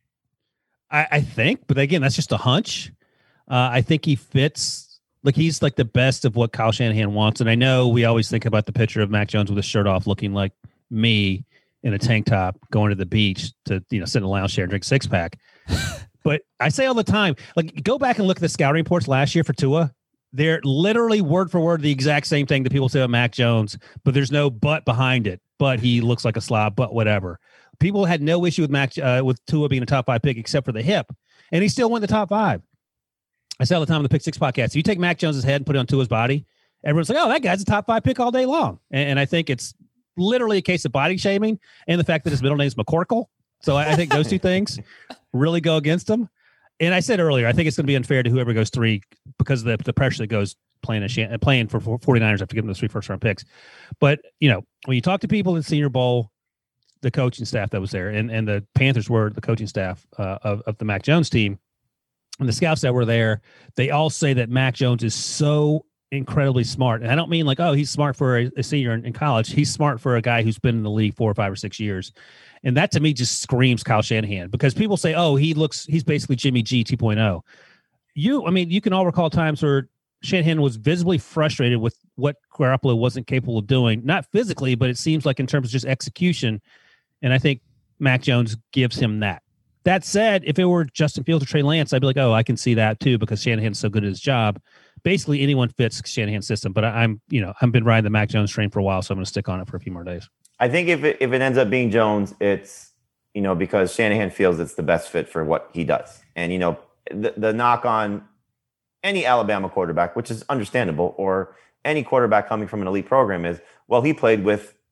I think, but again, that's just a hunch. I think he fits. Like he's like the best of what Kyle Shanahan wants. And I know we always think about the picture of Mac Jones with his shirt off looking like me in a tank top going to the beach to, sit in a lounge chair and drink 6-pack. But I say all the time, like go back and look at the scouting reports last year for Tua. They're literally word for word the exact same thing that people say about Mac Jones, but there's no but behind it. But he looks like a slob, but whatever. People had no issue with Tua being a top 5 pick except for the hip. And he still went the top 5. I say all the time on the Pick 6 podcast, if you take Mac Jones's head and put it on Tua's body, everyone's like, oh, that guy's a top 5 pick all day long. And I think it's literally a case of body shaming and the fact that his middle name is McCorkle. So I think those 2 things really go against him. And I said earlier, I think it's going to be unfair to whoever goes 3 because of the pressure that goes playing for 49ers after giving those 3 first-round picks. But, when you talk to people in Senior Bowl, the coaching staff that was there, and the Panthers were the coaching staff of the Mac Jones team, and the scouts that were there, they all say that Mac Jones is so incredibly smart. And I don't mean like, oh, he's smart for a senior in college. He's smart for a guy who's been in the league 4 or 5 or 6 years. And that to me just screams Kyle Shanahan because people say, oh, he's basically Jimmy G 2.0. You can all recall times where Shanahan was visibly frustrated with what Garoppolo wasn't capable of doing, not physically, but it seems like in terms of just execution. And I think Mac Jones gives him that. That said, if it were Justin Fields or Trey Lance, I'd be like, oh, I can see that too because Shanahan's so good at his job. Basically, anyone fits Shanahan's system. But I've been riding the Mac Jones train for a while, so I'm going to stick on it for a few more days. I think if it ends up being Jones, it's because Shanahan feels it's the best fit for what he does. And the knock on any Alabama quarterback, which is understandable, or any quarterback coming from an elite program is, well, he played with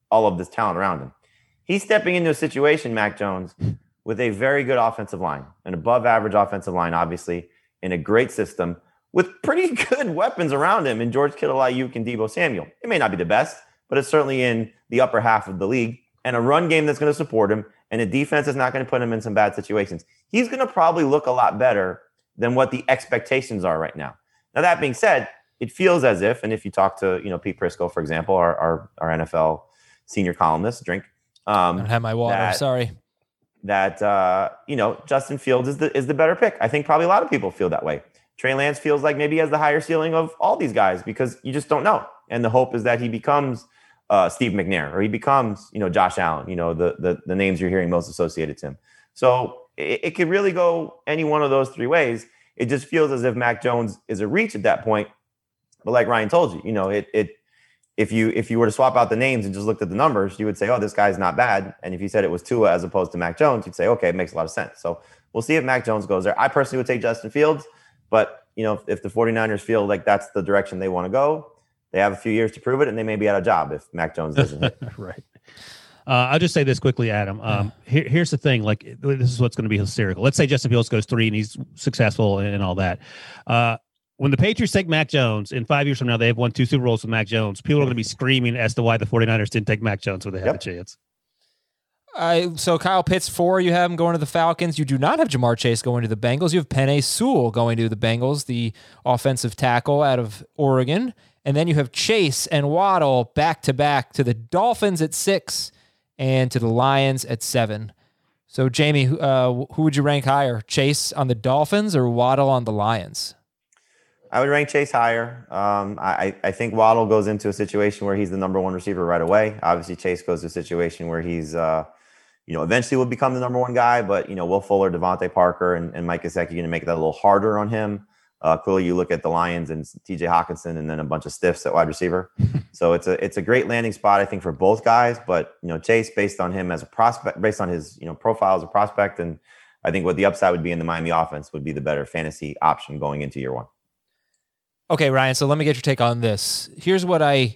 all of this talent around him. He's stepping into a situation, Mac Jones, with a very good offensive line, an above average offensive line, obviously, in a great system with pretty good weapons around him in George Kittle, Ayuk, and Deebo Samuel. It may not be the best, but it's certainly in the upper half of the league, and a run game that's going to support him, and a defense that's not going to put him in some bad situations. He's going to probably look a lot better than what the expectations are right now. Now, that being said, it feels as if, and if you talk to, Pete Prisco, for example, our NFL senior columnist, I don't have my water. Sorry. That Justin Fields is the better pick. I think probably a lot of people feel that way. Trey Lance feels like maybe he has the higher ceiling of all these guys because you just don't know. And the hope is that he becomes Steve McNair or he becomes, Josh Allen, the names you're hearing most associated to him. So it could really go any one of those three ways. It just feels as if Mac Jones is a reach at that point. But like Ryan told you, if you were to swap out the names and just looked at the numbers, you would say, oh, this guy's not bad. And if you said it was Tua as opposed to Mac Jones, you'd say, okay, it makes a lot of sense. So we'll see if Mac Jones goes there. I personally would take Justin Fields, but if the 49ers feel like that's the direction they want to go, they have a few years to prove it, and they may be out of job if Mac Jones doesn't hit. Right. I'll just say this quickly, Adam. Here's the thing. Like, this is what's going to be hysterical. Let's say Justin Fields goes 3 and he's successful and all that. When the Patriots take Mac Jones, in 5 years from now, they have won 2 Super Bowls with Mac Jones. People are going to be screaming as to why the 49ers didn't take Mac Jones when they had a chance. So Kyle Pitts 4, you have him going to the Falcons. You do not have Jamar Chase going to the Bengals. You have Penei Sewell going to the Bengals, the offensive tackle out of Oregon. And then you have Chase and Waddle back-to-back to the Dolphins at 6 and to the Lions at 7. So, Jamie, who would you rank higher, Chase on the Dolphins or Waddle on the Lions? I would rank Chase higher. I think Waddle goes into a situation where he's the number 1 receiver right away. Obviously, Chase goes to a situation where he's, eventually will become the number 1 guy. But, Will Fuller, Devontae Parker, and Mike Gesicki are going to make that a little harder on him. Clearly, you look at the Lions and T.J. Hockenson and then a bunch of stiffs at wide receiver. So it's a great landing spot, I think, for both guys. But, Chase, based on him as a prospect, based on his, profile as a prospect, and I think what the upside would be in the Miami offense would be the better fantasy option going into year 1. Okay, Ryan, so let me get your take on this. Here's what I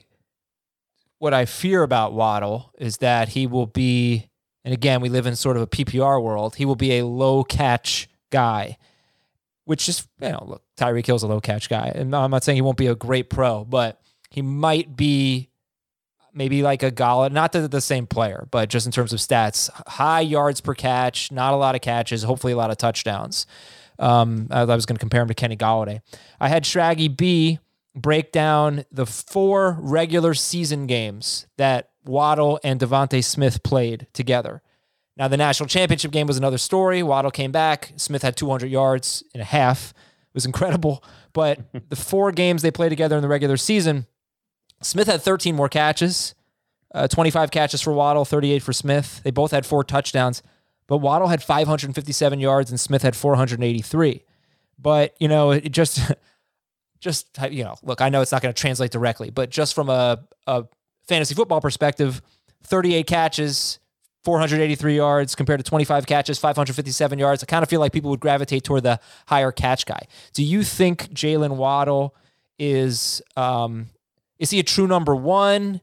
fear about Waddle is that he will be, and again, we live in sort of a PPR world, he will be a low catch guy, which is, look, Tyreek Hill's a low catch guy. And I'm not saying he won't be a great pro, but he might be maybe like a Golladay, not the same player, but just in terms of stats, high yards per catch, not a lot of catches, hopefully a lot of touchdowns. I was going to compare him to Kenny Golladay. I had Shraggy B break down the 4 regular season games that Waddle and Devontae Smith played together. Now, the national championship game was another story. Waddle came back. Smith had 200 yards and a half. It was incredible. But the 4 games they played together in the regular season, Smith had 13 more catches, 25 catches for Waddle, 38 for Smith. They both had 4 touchdowns. But Waddle had 557 yards and Smith had 483. But, it just look, I know it's not going to translate directly, but just from a fantasy football perspective, 38 catches, 483 yards compared to 25 catches, 557 yards. I kind of feel like people would gravitate toward the higher catch guy. Do you think Jalen Waddle is he a true number 1?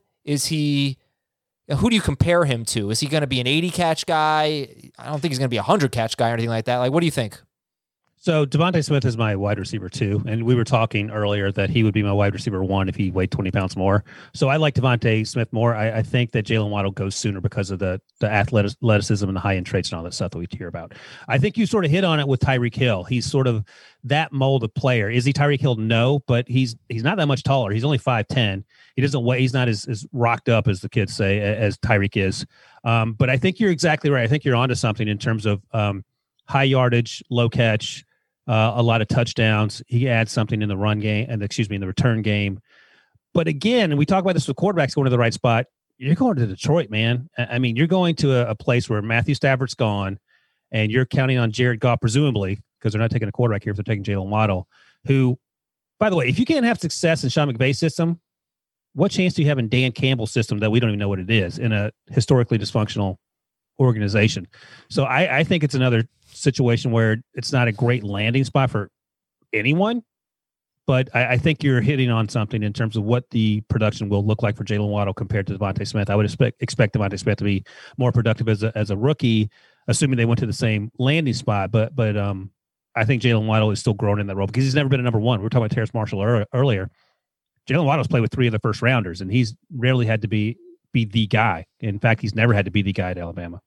Who do you compare him to? Is he going to be an 80 catch guy? I don't think he's going to be a 100 catch guy or anything like that. Like, what do you think? So Devontae Smith is my wide receiver 2, and we were talking earlier that he would be my wide receiver 1 if he weighed 20 pounds more. So I like Devontae Smith more. I think that Jalen Waddle goes sooner because of the athleticism and the high-end traits and all that stuff that we hear about. I think you sort of hit on it with Tyreek Hill. He's sort of that mold of player. Is he Tyreek Hill? No, but he's not that much taller. He's only 5'10". He doesn't weigh. He's not as rocked up, as the kids say, as Tyreek is. But I think you're exactly right. I think you're onto something in terms of high yardage, low catch, a lot of touchdowns. He adds something in the run game, in the return game. But again, and we talk about this with quarterbacks going to the right spot. You're going to Detroit, man. I mean, you're going to a place where Matthew Stafford's gone, and you're counting on Jared Goff, presumably, because they're not taking a quarterback here if they're taking Jalen Waddle, who, by the way, if you can't have success in Sean McVay's system, what chance do you have in Dan Campbell's system that we don't even know what it is in a historically dysfunctional organization? So I think it's another situation where it's not a great landing spot for anyone, But I think you're hitting on something in terms of what the production will look like for Jalen Waddle compared to Devontae Smith. I would expect Devontae Smith to be more productive as a rookie, assuming they went to the same landing spot. But I think Jalen Waddle is still growing in that role because he's never been a number one. We were talking about Terrace Marshall earlier. Jalen Waddle's played with 3 of the first rounders, and he's rarely had to be the guy. In fact, he's never had to be the guy at Alabama.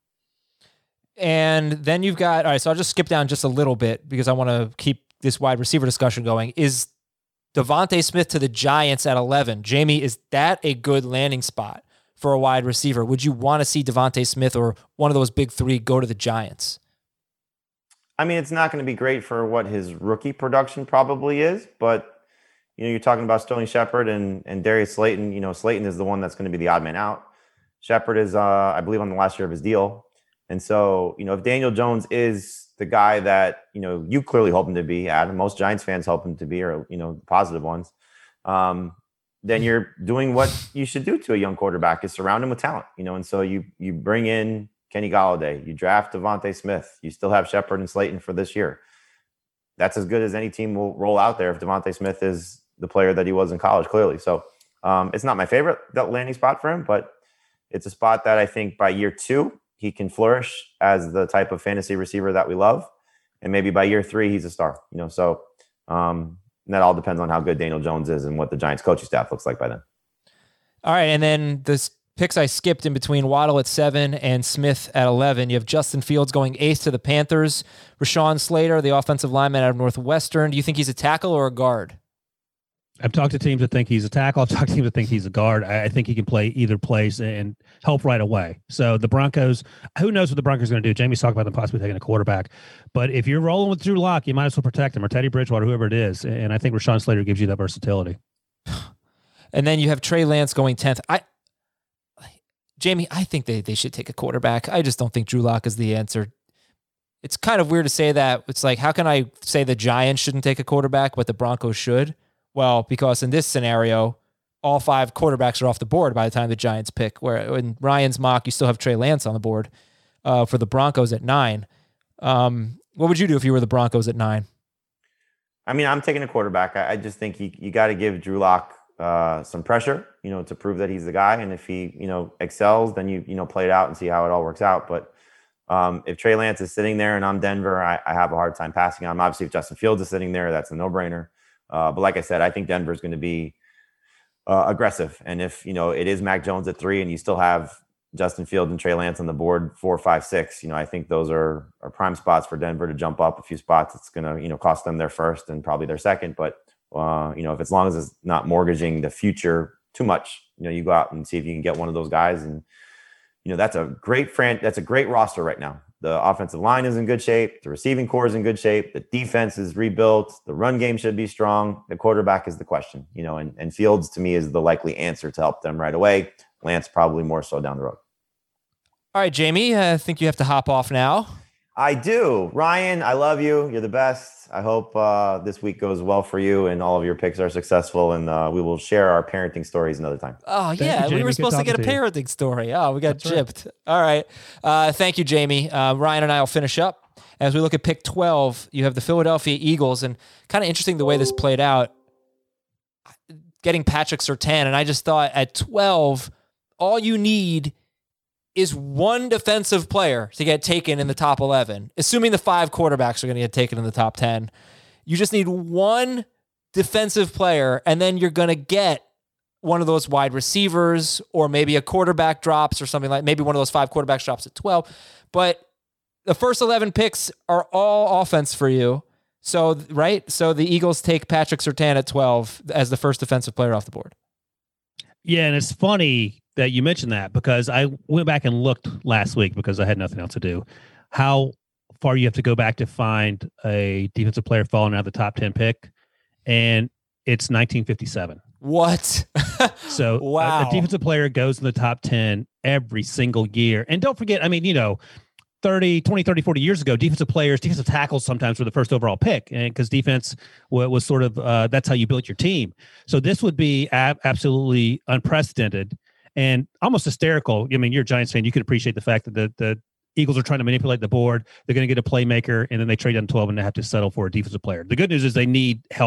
And then you've got, all right, so I'll just skip down just a little bit because I want to keep this wide receiver discussion going. Is Devontae Smith to the Giants at 11? Jamie, is that a good landing spot for a wide receiver? Would you want to see Devontae Smith or one of those big 3 go to the Giants? I mean, it's not going to be great for what his rookie production probably is, but you're talking about Sterling Shepard and Darius Slayton. Slayton is the one that's going to be the odd man out. Shepard is, I believe, on the last year of his deal. And so, if Daniel Jones is the guy that, you clearly hope him to be, Adam, most Giants fans hope him to be, or, positive ones, then you're doing what you should do to a young quarterback is surround him with talent, and so you bring in Kenny Golladay, you draft Devontae Smith, you still have Shepard and Slayton for this year. That's as good as any team will roll out there if Devontae Smith is the player that he was in college, clearly. So it's not my favorite landing spot for him, but it's a spot that I think by year 2, he can flourish as the type of fantasy receiver that we love. And maybe by year 3, he's a star, so that all depends on how good Daniel Jones is and what the Giants coaching staff looks like by then. All right. And then the picks I skipped in between Waddle at 7 and Smith at 11. You have Justin Fields going ace to the Panthers. Rashawn Slater, the offensive lineman out of Northwestern. Do you think he's a tackle or a guard? I've talked to teams that think he's a tackle. I've talked to teams that think he's a guard. I think he can play either place and help right away. So the Broncos, who knows what the Broncos are going to do? Jamie's talking about them possibly taking a quarterback. But if you're rolling with Drew Lock, you might as well protect him, or Teddy Bridgewater, whoever it is. And I think Rashawn Slater gives you that versatility. And then you have Trey Lance going 10th. Jamie, I think they should take a quarterback. I just don't think Drew Lock is the answer. It's kind of weird to say that. It's like, how can I say the Giants shouldn't take a quarterback, but the Broncos should? Well, because in this scenario, all 5 quarterbacks are off the board by the time the Giants pick. Where in Ryan's mock, you still have Trey Lance on the board for the Broncos at 9. What would you do if you were the Broncos at 9? I mean, I'm taking a quarterback. I just think you got to give Drew Lock some pressure, to prove that he's the guy. And if he, excels, then you play it out and see how it all works out. But if Trey Lance is sitting there and I'm Denver, I have a hard time passing on him. Obviously, if Justin Fields is sitting there, that's a no-brainer. But like I said, I think Denver is going to be aggressive. And if, it is Mac Jones at 3 and you still have Justin Fields and Trey Lance on the board 4, 5, 6, I think those are prime spots for Denver to jump up a few spots. It's going to, cost them their first and probably their second. But, if as long as it's not mortgaging the future too much, you go out and see if you can get one of those guys. And, that's a great roster right now. The offensive line is in good shape. The receiving core is in good shape. The defense is rebuilt. The run game should be strong. The quarterback is the question, and Fields to me is the likely answer to help them right away. Lance probably more so down the road. All right, Jamie, I think you have to hop off now. I do. Ryan, I love you. You're the best. I hope this week goes well for you and all of your picks are successful, and we will share our parenting stories another time. Oh, yeah. We were supposed to get a parenting story. Oh, we got gypped. Right. All right. Thank you, Jamie. Ryan and I will finish up. As we look at pick 12, you have the Philadelphia Eagles, and kind of interesting the way this played out, getting Patrick Surtain. And I just thought at 12, all you need is one defensive player to get taken in the top 11, assuming the 5 quarterbacks are going to get taken in the top 10. You just need one defensive player, and then you're going to get one of those wide receivers, or maybe a quarterback drops or something like, maybe one of those 5 quarterbacks drops at 12. But the first 11 picks are all offense for you. So, right? So the Eagles take Patrick Surtain at 12 as the first defensive player off the board. Yeah, and it's funny that you mentioned that, because I went back and looked last week because I had nothing else to do, how far you have to go back to find a defensive player falling out of the top 10 pick. And it's 1957. What? So wow. A defensive player goes in the top 10 every single year. And don't forget, I mean, 20, 30, 40 years ago, defensive tackles sometimes were the first overall pick, and because defense was sort of, that's how you built your team. So this would be absolutely unprecedented and almost hysterical. I mean, you're a Giants fan. You could appreciate the fact that the Eagles are trying to manipulate the board. They're going to get a playmaker, and then they trade down 12 and they have to settle for a defensive player. The good news is they need help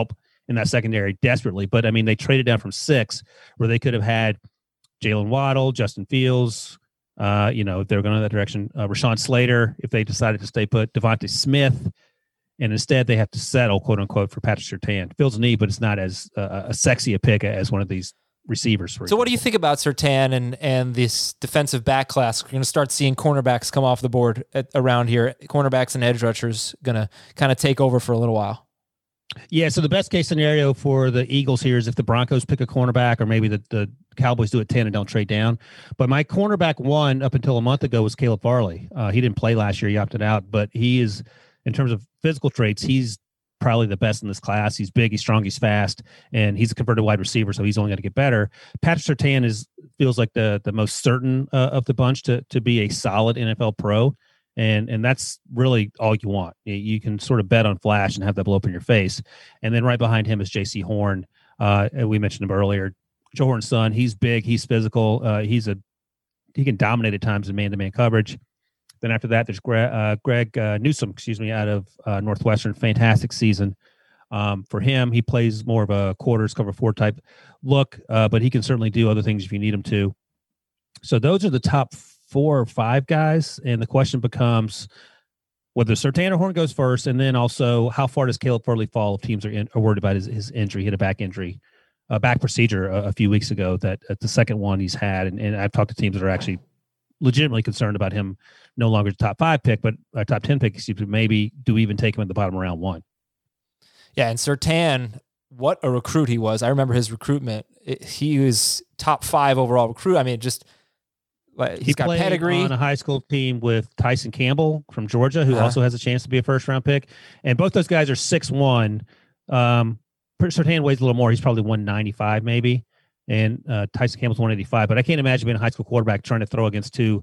in that secondary desperately. But I mean, they traded down from 6, where they could have had Jalen Waddle, Justin Fields, if they're going in that direction, Rashawn Slater, if they decided to stay put, Devontae Smith, and instead they have to settle, quote unquote, for Patrick Surtain. Feels neat, but it's not as a sexy a pick as one of these receivers. So what do you think about Surtain and this defensive back class? We're going to start seeing cornerbacks come off the board around here. Cornerbacks and edge rushers going to kind of take over for a little while. Yeah, so the best case scenario for the Eagles here is if the Broncos pick a cornerback, or maybe the Cowboys do it 10 and don't trade down. But my cornerback 1 up until a month ago was Caleb Farley. He didn't play last year. He opted out. But he is, in terms of physical traits, he's probably the best in this class. He's big, he's strong, he's fast, and he's a converted wide receiver, so he's only going to get better. Patrick Surtain feels like the most certain of the bunch to be a solid NFL pro. And that's really all you want. You can sort of bet on flash and have that blow up in your face. And then right behind him is J.C. Horn. We mentioned him earlier. Joe Horn's son. He's big. He's physical. He can dominate at times in man-to-man coverage. Then after that, there's Greg Newsome, out of Northwestern. Fantastic season for him. He plays more of a quarters cover 4 type look, but he can certainly do other things if you need him to. So those are the top 4 or 5 guys, and the question becomes whether Surtain or Horn goes first, and then also how far does Caleb Farley fall if teams are worried about his injury. He had a back injury, back procedure a few weeks ago, that the second one he's had, and I've talked to teams that are actually legitimately concerned about him no longer the top 5 pick, but a top 10 pick. Maybe do we even take him at the bottom of round 1? Yeah, and Surtain, what a recruit he was. I remember his recruitment. He was top 5 overall recruit. I mean, he's got pedigree on a high school team with Tyson Campbell from Georgia, who also has a chance to be a first-round pick. And both those guys are 6'1". Surtain weighs a little more. He's probably 195 maybe. And Tyson Campbell's 185. But I can't imagine being a high school quarterback trying to throw against 2,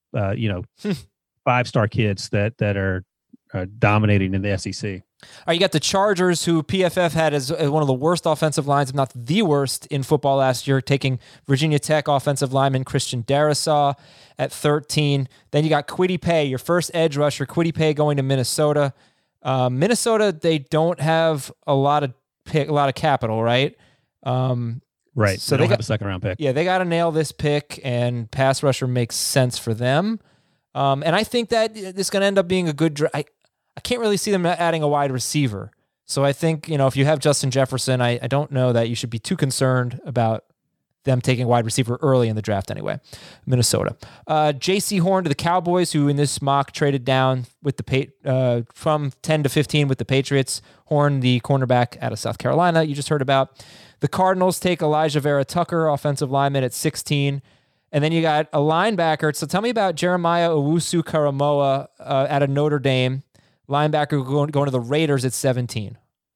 5-star kids that are dominating in the SEC. All right, you got the Chargers, who PFF had as one of the worst offensive lines, if not the worst, in football last year, taking Virginia Tech offensive lineman Christian Darrisaw at 13. Then you got Kwity Paye, your first edge rusher, Kwity Paye going to Minnesota. Minnesota, they don't have a lot of capital, right? Right. So they don't have a second-round pick. Yeah, they got to nail this pick, and pass rusher makes sense for them. And I think that it's going to end up being a good draft. I can't really see them adding a wide receiver. So I think, if you have Justin Jefferson, I don't know that you should be too concerned about them taking wide receiver early in the draft anyway. Minnesota. J.C. Horn to the Cowboys, who in this mock traded down with from 10 to 15 with the Patriots. Horn, the cornerback out of South Carolina, you just heard about. The Cardinals take Elijah Vera Tucker, offensive lineman, at 16. And then you got a linebacker. So tell me about Jeremiah Owusu-Karamoah out of Notre Dame. Linebacker going to the Raiders at 17.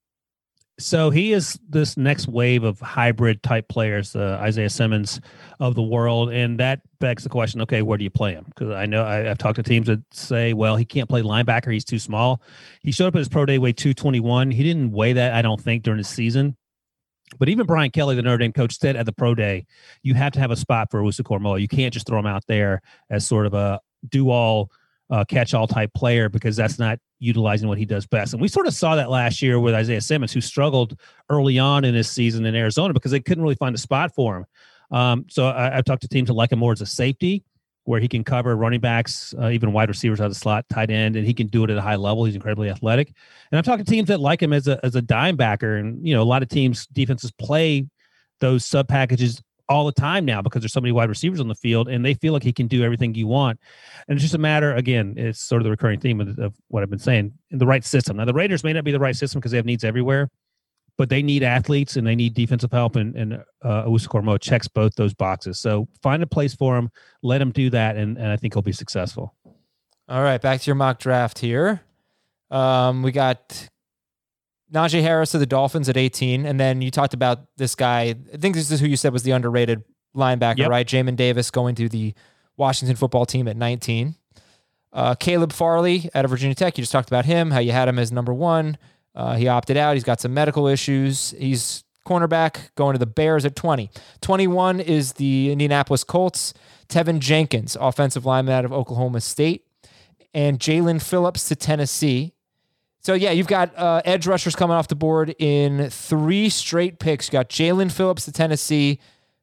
So he is this next wave of hybrid type players, Isaiah Simmons of the world. And that begs the question, okay, where do you play him? Because I know I've talked to teams that say, well, he can't play linebacker. He's too small. He showed up at his pro day, weighed 221. He didn't weigh that, I don't think, during the season. But even Brian Kelly, the Notre Dame coach, said at the pro day, you have to have a spot for Owusu-Karamoah. You can't just throw him out there as sort of a do-all, catch-all type player, because that's not utilizing what he does best. And we sort of saw that last year with Isaiah Simmons, who struggled early on in his season in Arizona because they couldn't really find a spot for him. So I've talked to teams that like him more as a safety, where he can cover running backs, even wide receivers out of the slot, tight end, and he can do it at a high level. He's incredibly athletic. And I'm talking to teams that like him as a dime backer. And, a lot of teams, defenses play those sub packages all the time now because there's so many wide receivers on the field, and they feel like he can do everything you want. And it's just a matter, again, it's sort of the recurring theme of what I've been saying, in the right system. Now, the Raiders may not be the right system because they have needs everywhere, but they need athletes and they need defensive help, and Owusu-Karamoah checks both those boxes. So find a place for him, let him do that, and I think he'll be successful. All right, back to your mock draft here. We got Najee Harris of the Dolphins at 18, and then you talked about this guy. I think this is who you said was the underrated linebacker, right? Jamin Davis going to the Washington football team at 19. Caleb Farley out of Virginia Tech. You just talked about him, how you had him as number 1. He opted out. He's got some medical issues. He's cornerback going to the Bears at 20. 21 is the Indianapolis Colts. Tevin Jenkins, offensive lineman out of Oklahoma State. And Jalen Phillips to Tennessee. So, yeah, you've got edge rushers coming off the board in 3 straight picks. You got Jalen Phillips to Tennessee,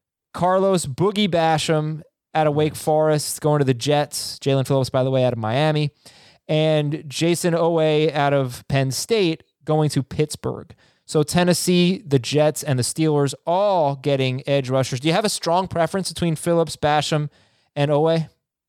Carlos Boogie Basham out of Wake Forest going to the Jets. Jalen Phillips, by the way, out of Miami. And Jason Owe out of Penn State going to Pittsburgh. So Tennessee, the Jets, and the Steelers all getting edge rushers. Do you have a strong preference between Phillips, Basham, and Owe?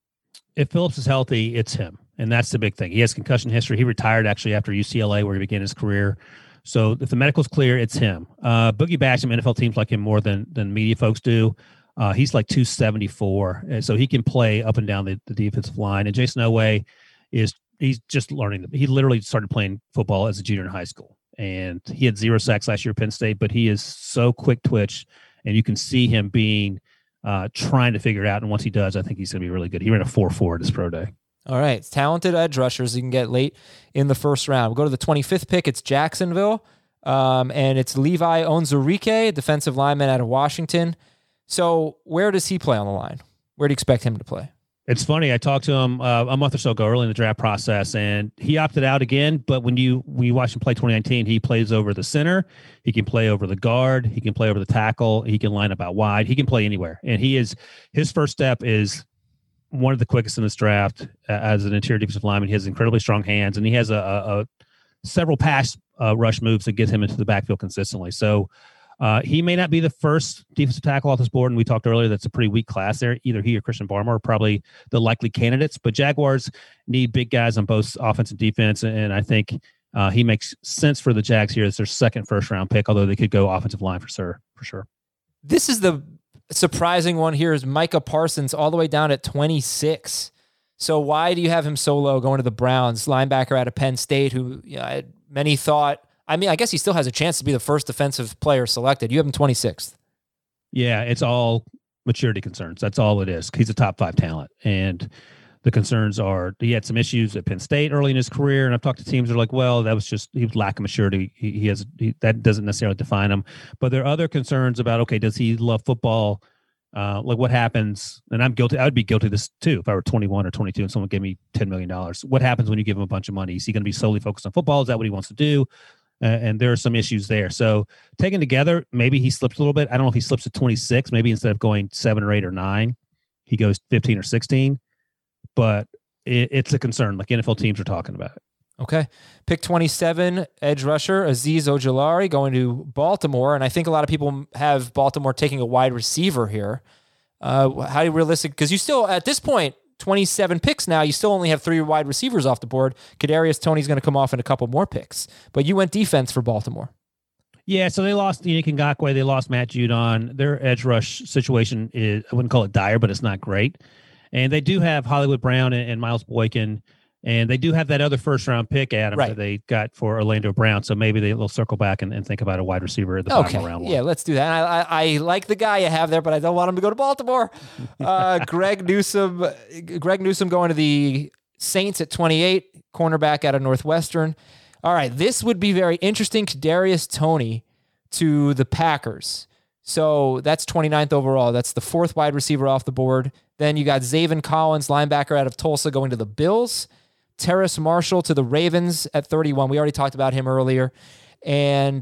If Phillips is healthy, it's him. And that's the big thing. He has concussion history. He retired actually after UCLA where he began his career. So if the medical's clear, it's him. Boogie Basham, NFL teams like him more than media folks do. He's like 274. And so he can play up and down the defensive line. And Jason Owe he's just learning. He literally started playing football as a junior in high school. And he had 0 sacks last year at Penn State, but he is so quick twitch. And you can see him being trying to figure it out. And once he does, I think he's going to be really good. He ran a 4.4 at his pro day. All right. It's talented edge rushers you can get late in the first round. We'll go to the 25th pick. It's Jacksonville. And it's Levi Onwuzurike, defensive lineman out of Washington. So where does he play on the line? Where do you expect him to play? It's funny. I talked to him a month or so ago early in the draft process, and he opted out again. But when you watch him play 2019, he plays over the center. He can play over the guard. He can play over the tackle. He can line up out wide. He can play anywhere. And his first step is one of the quickest in this draft as an interior defensive lineman. He has incredibly strong hands, and he has a several pass rush moves that get him into the backfield consistently. So he may not be the first defensive tackle off this board, and we talked earlier that's a pretty weak class there. Either he or Christian Barmore are probably the likely candidates, but Jaguars need big guys on both offense and defense, and I think he makes sense for the Jags here as their second first-round pick, although they could go offensive line for sure. This is the surprising one here is Micah Parsons all the way down at 26. So why do you have him so low going to the Browns, linebacker out of Penn State, who many thought, I guess he still has a chance to be the first defensive player selected. You have him 26th. Yeah, it's all maturity concerns. That's all it is. He's a top 5 talent. And the concerns are he had some issues at Penn State early in his career. And I've talked to teams that are like, well, that was just he was lack of maturity. That doesn't necessarily define him. But there are other concerns about, okay, does he love football? Like what happens? And I'm guilty. I would be guilty of this too if I were 21 or 22 and someone gave me $10 million. What happens when you give him a bunch of money? Is he going to be solely focused on football? Is that what he wants to do? And there are some issues there. So taken together, maybe he slips a little bit. I don't know if he slips to 26. Maybe instead of going 7 or 8 or 9, he goes 15 or 16. But it's a concern. Like NFL teams are talking about it. Okay. Pick 27, edge rusher, Azeez Ojulari going to Baltimore. And I think a lot of people have Baltimore taking a wide receiver here. How realistic? Because you still, at this point, 27 picks now, you still only have 3 wide receivers off the board. Kadarius Toney's going to come off in a couple more picks. But you went defense for Baltimore. Yeah, so they lost Yannick Ngakoue. They lost Matt Judon. Their edge rush situation is, I wouldn't call it dire, but it's not great. And they do have Hollywood Brown and Miles Boykin. And they do have that other first-round pick, Adam, that they got for Orlando Brown. So maybe they'll circle back and think about a wide receiver at the bottom of round 1. Yeah, let's do that. I like the guy you have there, but I don't want him to go to Baltimore. Greg Newsome going to the Saints at 28, cornerback out of Northwestern. All right, this would be very interesting. Kadarius Toney to the Packers. So that's 29th overall. That's the 4th wide receiver off the board. Then you got Zaven Collins, linebacker out of Tulsa, going to the Bills. Terrace Marshall to the Ravens at 31. We already talked about him earlier. And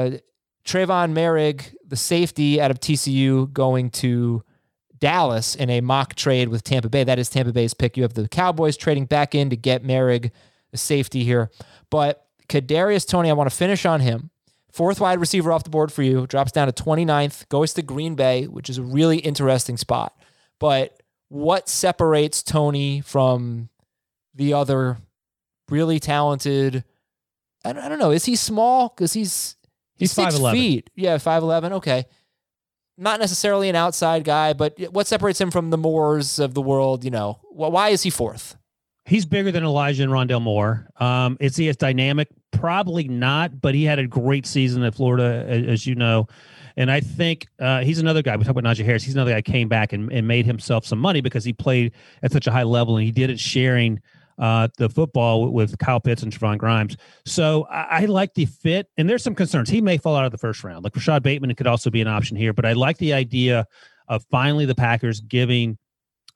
Trayvon Merrick, the safety out of TCU, going to Dallas in a mock trade with Tampa Bay. That is Tampa Bay's pick. You have the Cowboys trading back in to get Merrick, the safety here. But Kadarius Toney, I want to finish on him. 4th wide receiver off the board for you. Drops down to 29th. Goes to Green Bay, which is a really interesting spot. But what separates Toney from the other really talented? I don't know. Is he small? Because he's 6 feet. Yeah, 5'11". Okay. Not necessarily an outside guy, but what separates him from the Moores of the world? Why is he 4th? He's bigger than Elijah and Rondale Moore. Is he as dynamic? Probably not, but he had a great season at Florida, as you know. And I think he's another guy. We talk about Najee Harris. He's another guy who came back and made himself some money because he played at such a high level, and he did it sharing the football with Kyle Pitts and Trevon Grimes. So I like the fit, and there's some concerns. He may fall out of the first round. Like Rashad Bateman, it could also be an option here, but I like the idea of finally the Packers giving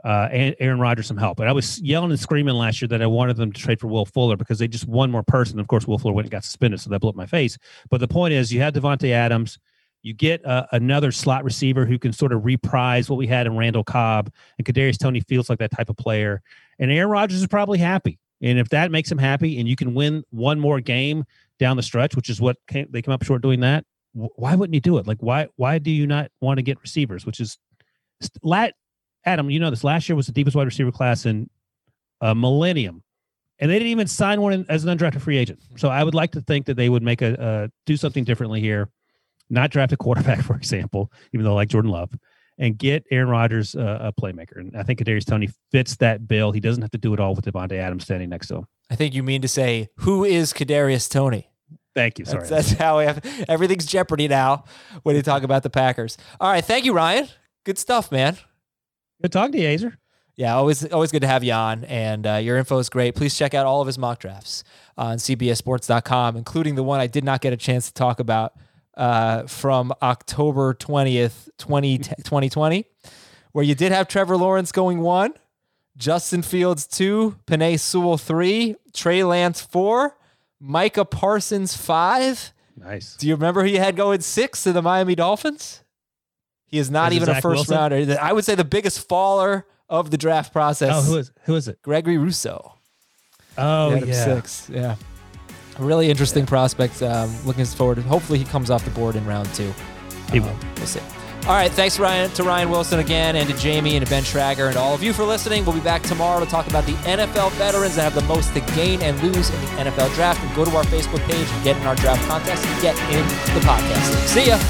Aaron Rodgers some help. And I was yelling and screaming last year that I wanted them to trade for Will Fuller because they just one more person. Of course, Will Fuller went and got suspended, so that blew up my face. But the point is, you have Devontae Adams. You get another slot receiver who can sort of reprise what we had in Randall Cobb, and Kadarius Toney feels like that type of player. And Aaron Rodgers is probably happy. And if that makes him happy and you can win one more game down the stretch, which is what they come up short doing that, why wouldn't you do it? Like, why do you not want to get receivers, which is Adam, you know this. Last year was the deepest wide receiver class in millennium. And they didn't even sign one as an undrafted free agent. So I would like to think that they would make do something differently here. Not draft a quarterback, for example, even though I like Jordan Love, and get Aaron Rodgers a playmaker. And I think Kadarius Toney fits that bill. He doesn't have to do it all with Devontae Adams standing next to him. I think you mean to say, who is Kadarius Toney? Thank you. Sorry. That's how everything's Jeopardy now when you talk about the Packers. All right. Thank you, Ryan. Good stuff, man. Good talking to you, Azer. Yeah, always good to have you on, and your info is great. Please check out all of his mock drafts on CBSSports.com, including the one I did not get a chance to talk about from October 20th, 2020, where you did have Trevor Lawrence going 1, Justin Fields 2, Penei Sewell 3, Trey Lance 4, Micah Parsons 5. Nice. Do you remember who you had going 6 to the Miami Dolphins? He is not even a first rounder. I would say the biggest faller of the draft process. Oh, who is it? Gregory Rousseau. Oh, yeah. 6. Yeah. A really interesting prospect. Looking forward to, hopefully he comes off the board in round 2. He will. We'll see. All right. Thanks, to Ryan Wilson again, and to Jamie and to Ben Schrager and all of you for listening. We'll be back tomorrow to talk about the NFL veterans that have the most to gain and lose in the NFL draft. And go to our Facebook page and get in our draft contest and get in the podcast. See ya.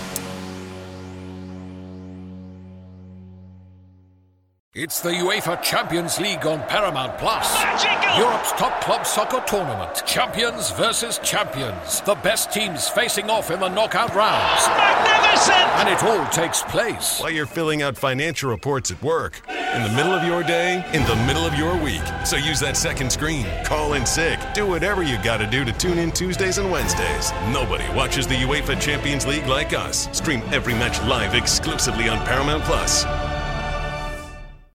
It's the UEFA Champions League on Paramount Plus. Europe's top club soccer tournament. Champions versus champions. The best teams facing off in the knockout rounds. Magnificent! And it all takes place while you're filling out financial reports at work, in the middle of your day, in the middle of your week. So use that second screen. Call in sick. Do whatever you got to do to tune in Tuesdays and Wednesdays. Nobody watches the UEFA Champions League like us. Stream every match live exclusively on Paramount Plus.